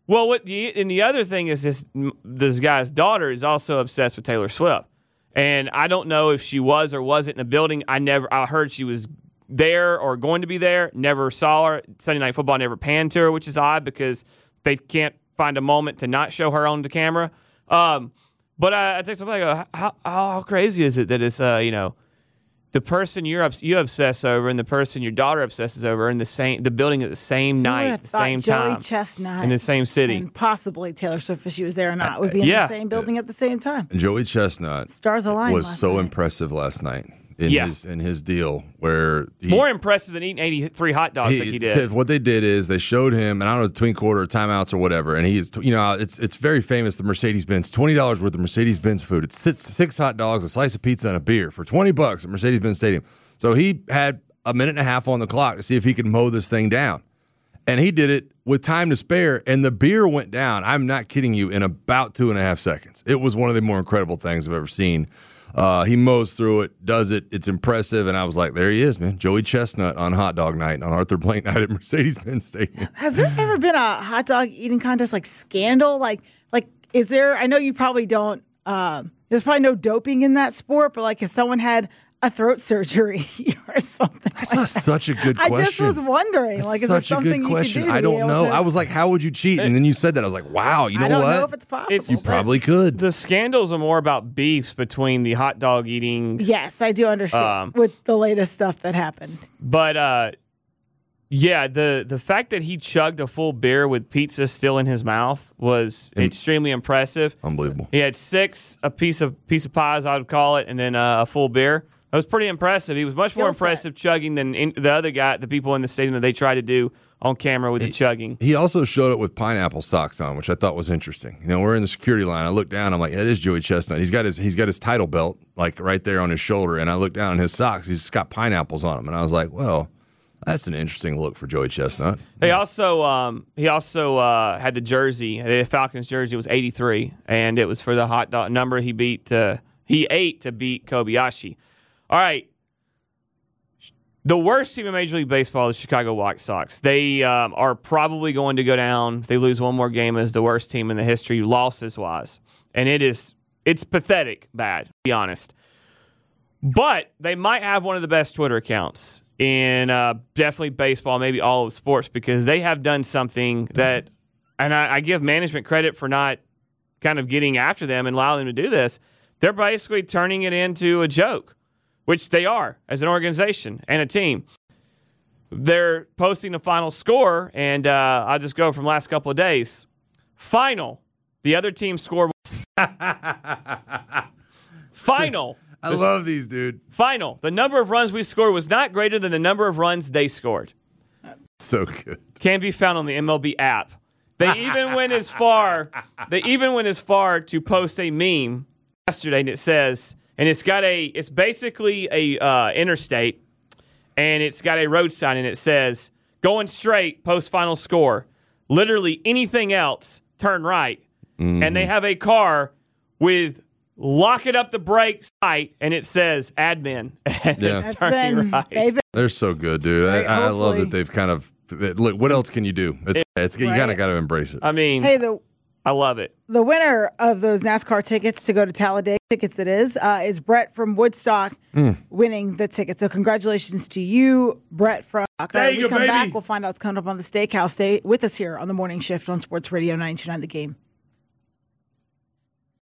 Well, and the other thing is this guy's daughter is also obsessed with Taylor Swift. And I don't know if she was or wasn't in the building. I heard she was there or going to be there. Never saw her. Sunday Night Football never panned to her, which is odd because they can't find a moment to not show her on the camera. But I think somebody go, how crazy is it that it's the person you obsess over and the person your daughter obsesses over in the building at the same night, the same time, Joey Chestnut in the same city, and possibly Taylor Swift, if she was there or not, would be in the same building at the same time. Joey Chestnut stars aligned was so impressive last night in his deal where more impressive than eating 83 hot dogs like he did. What they did is they showed him, and I don't know, between quarter timeouts or whatever, and he's it's very famous, the Mercedes-Benz, $20 worth of Mercedes-Benz food. It's six hot dogs, a slice of pizza, and a beer for $20 at Mercedes-Benz Stadium. So he had a minute and a half on the clock to see if he could mow this thing down. And he did it with time to spare, and the beer went down, I'm not kidding you, in about 2.5 seconds. It was one of the more incredible things I've ever seen. He mows through it, does it. It's impressive. And I was like, there he is, man. Joey Chestnut on hot dog night, on Arthur Blank night at Mercedes-Benz Stadium. Has there ever been a hot dog eating contest scandal? Like, is there, I know you probably don't, there's probably no doping in that sport, but has someone had a throat surgery or something? That's such a good question. I just was wondering. That's is there such a something good question. You could do I don't know. I was like, how would you cheat? And then you said that. I was like, wow, you know what? I don't know if it's possible. You probably could. The scandals are more about beefs between the hot dog eating. Yes, I do understand with the latest stuff that happened. But, the fact that he chugged a full beer with pizza still in his mouth was extremely impressive. Unbelievable. He had 6, a piece of pies, I would call it, and then a full beer. That was pretty impressive. He was much more impressive chugging than the other guy, the people in the stadium that they tried to do on camera with the chugging. He also showed it with pineapple socks on, which I thought was interesting. We're in the security line. I look down. I'm like, that is Joey Chestnut. He's got his title belt right there on his shoulder, and I look down on his socks. He's got pineapples on them, and I was like, well, that's an interesting look for Joey Chestnut. He also had the jersey. The Falcons jersey was 83, and it was for the hot dog number he ate to beat Kobayashi. All right. The worst team in Major League Baseball is the Chicago White Sox. They are probably going to go down, if they lose one more game, as the worst team in the history, losses-wise. And it's pathetic bad, to be honest. But they might have one of the best Twitter accounts in definitely baseball, maybe all of sports, because they have done something that, and I give management credit for not kind of getting after them and allowing them to do this. They're basically turning it into a joke, which they are as an organization and a team. They're posting the final score, and I'll just go from last couple of days. Final, the other team score was final. I love these, dude. Final, the number of runs we scored was not greater than the number of runs they scored. So good. Can be found on the MLB app. They even went as far to post a meme yesterday, and it says, and it's basically a interstate, and it's got a road sign, and it says, going straight, post final score. Literally anything else, turn right. Mm-hmm. And they have a car with lock it up the brakes light, and it says admin. And it's turning right. They're so good, dude. I love that they've kind of, look, what else can you do? You kind of got to embrace it. I mean, I love it. The winner of those NASCAR tickets to go to Talladega, tickets it is Brett from Woodstock winning the ticket. So congratulations to you, Brett from Woodstock. When we come back, we'll find out what's coming up on the Steakhouse. Stay with us here on the Morning Shift on Sports Radio 92.9 The Game.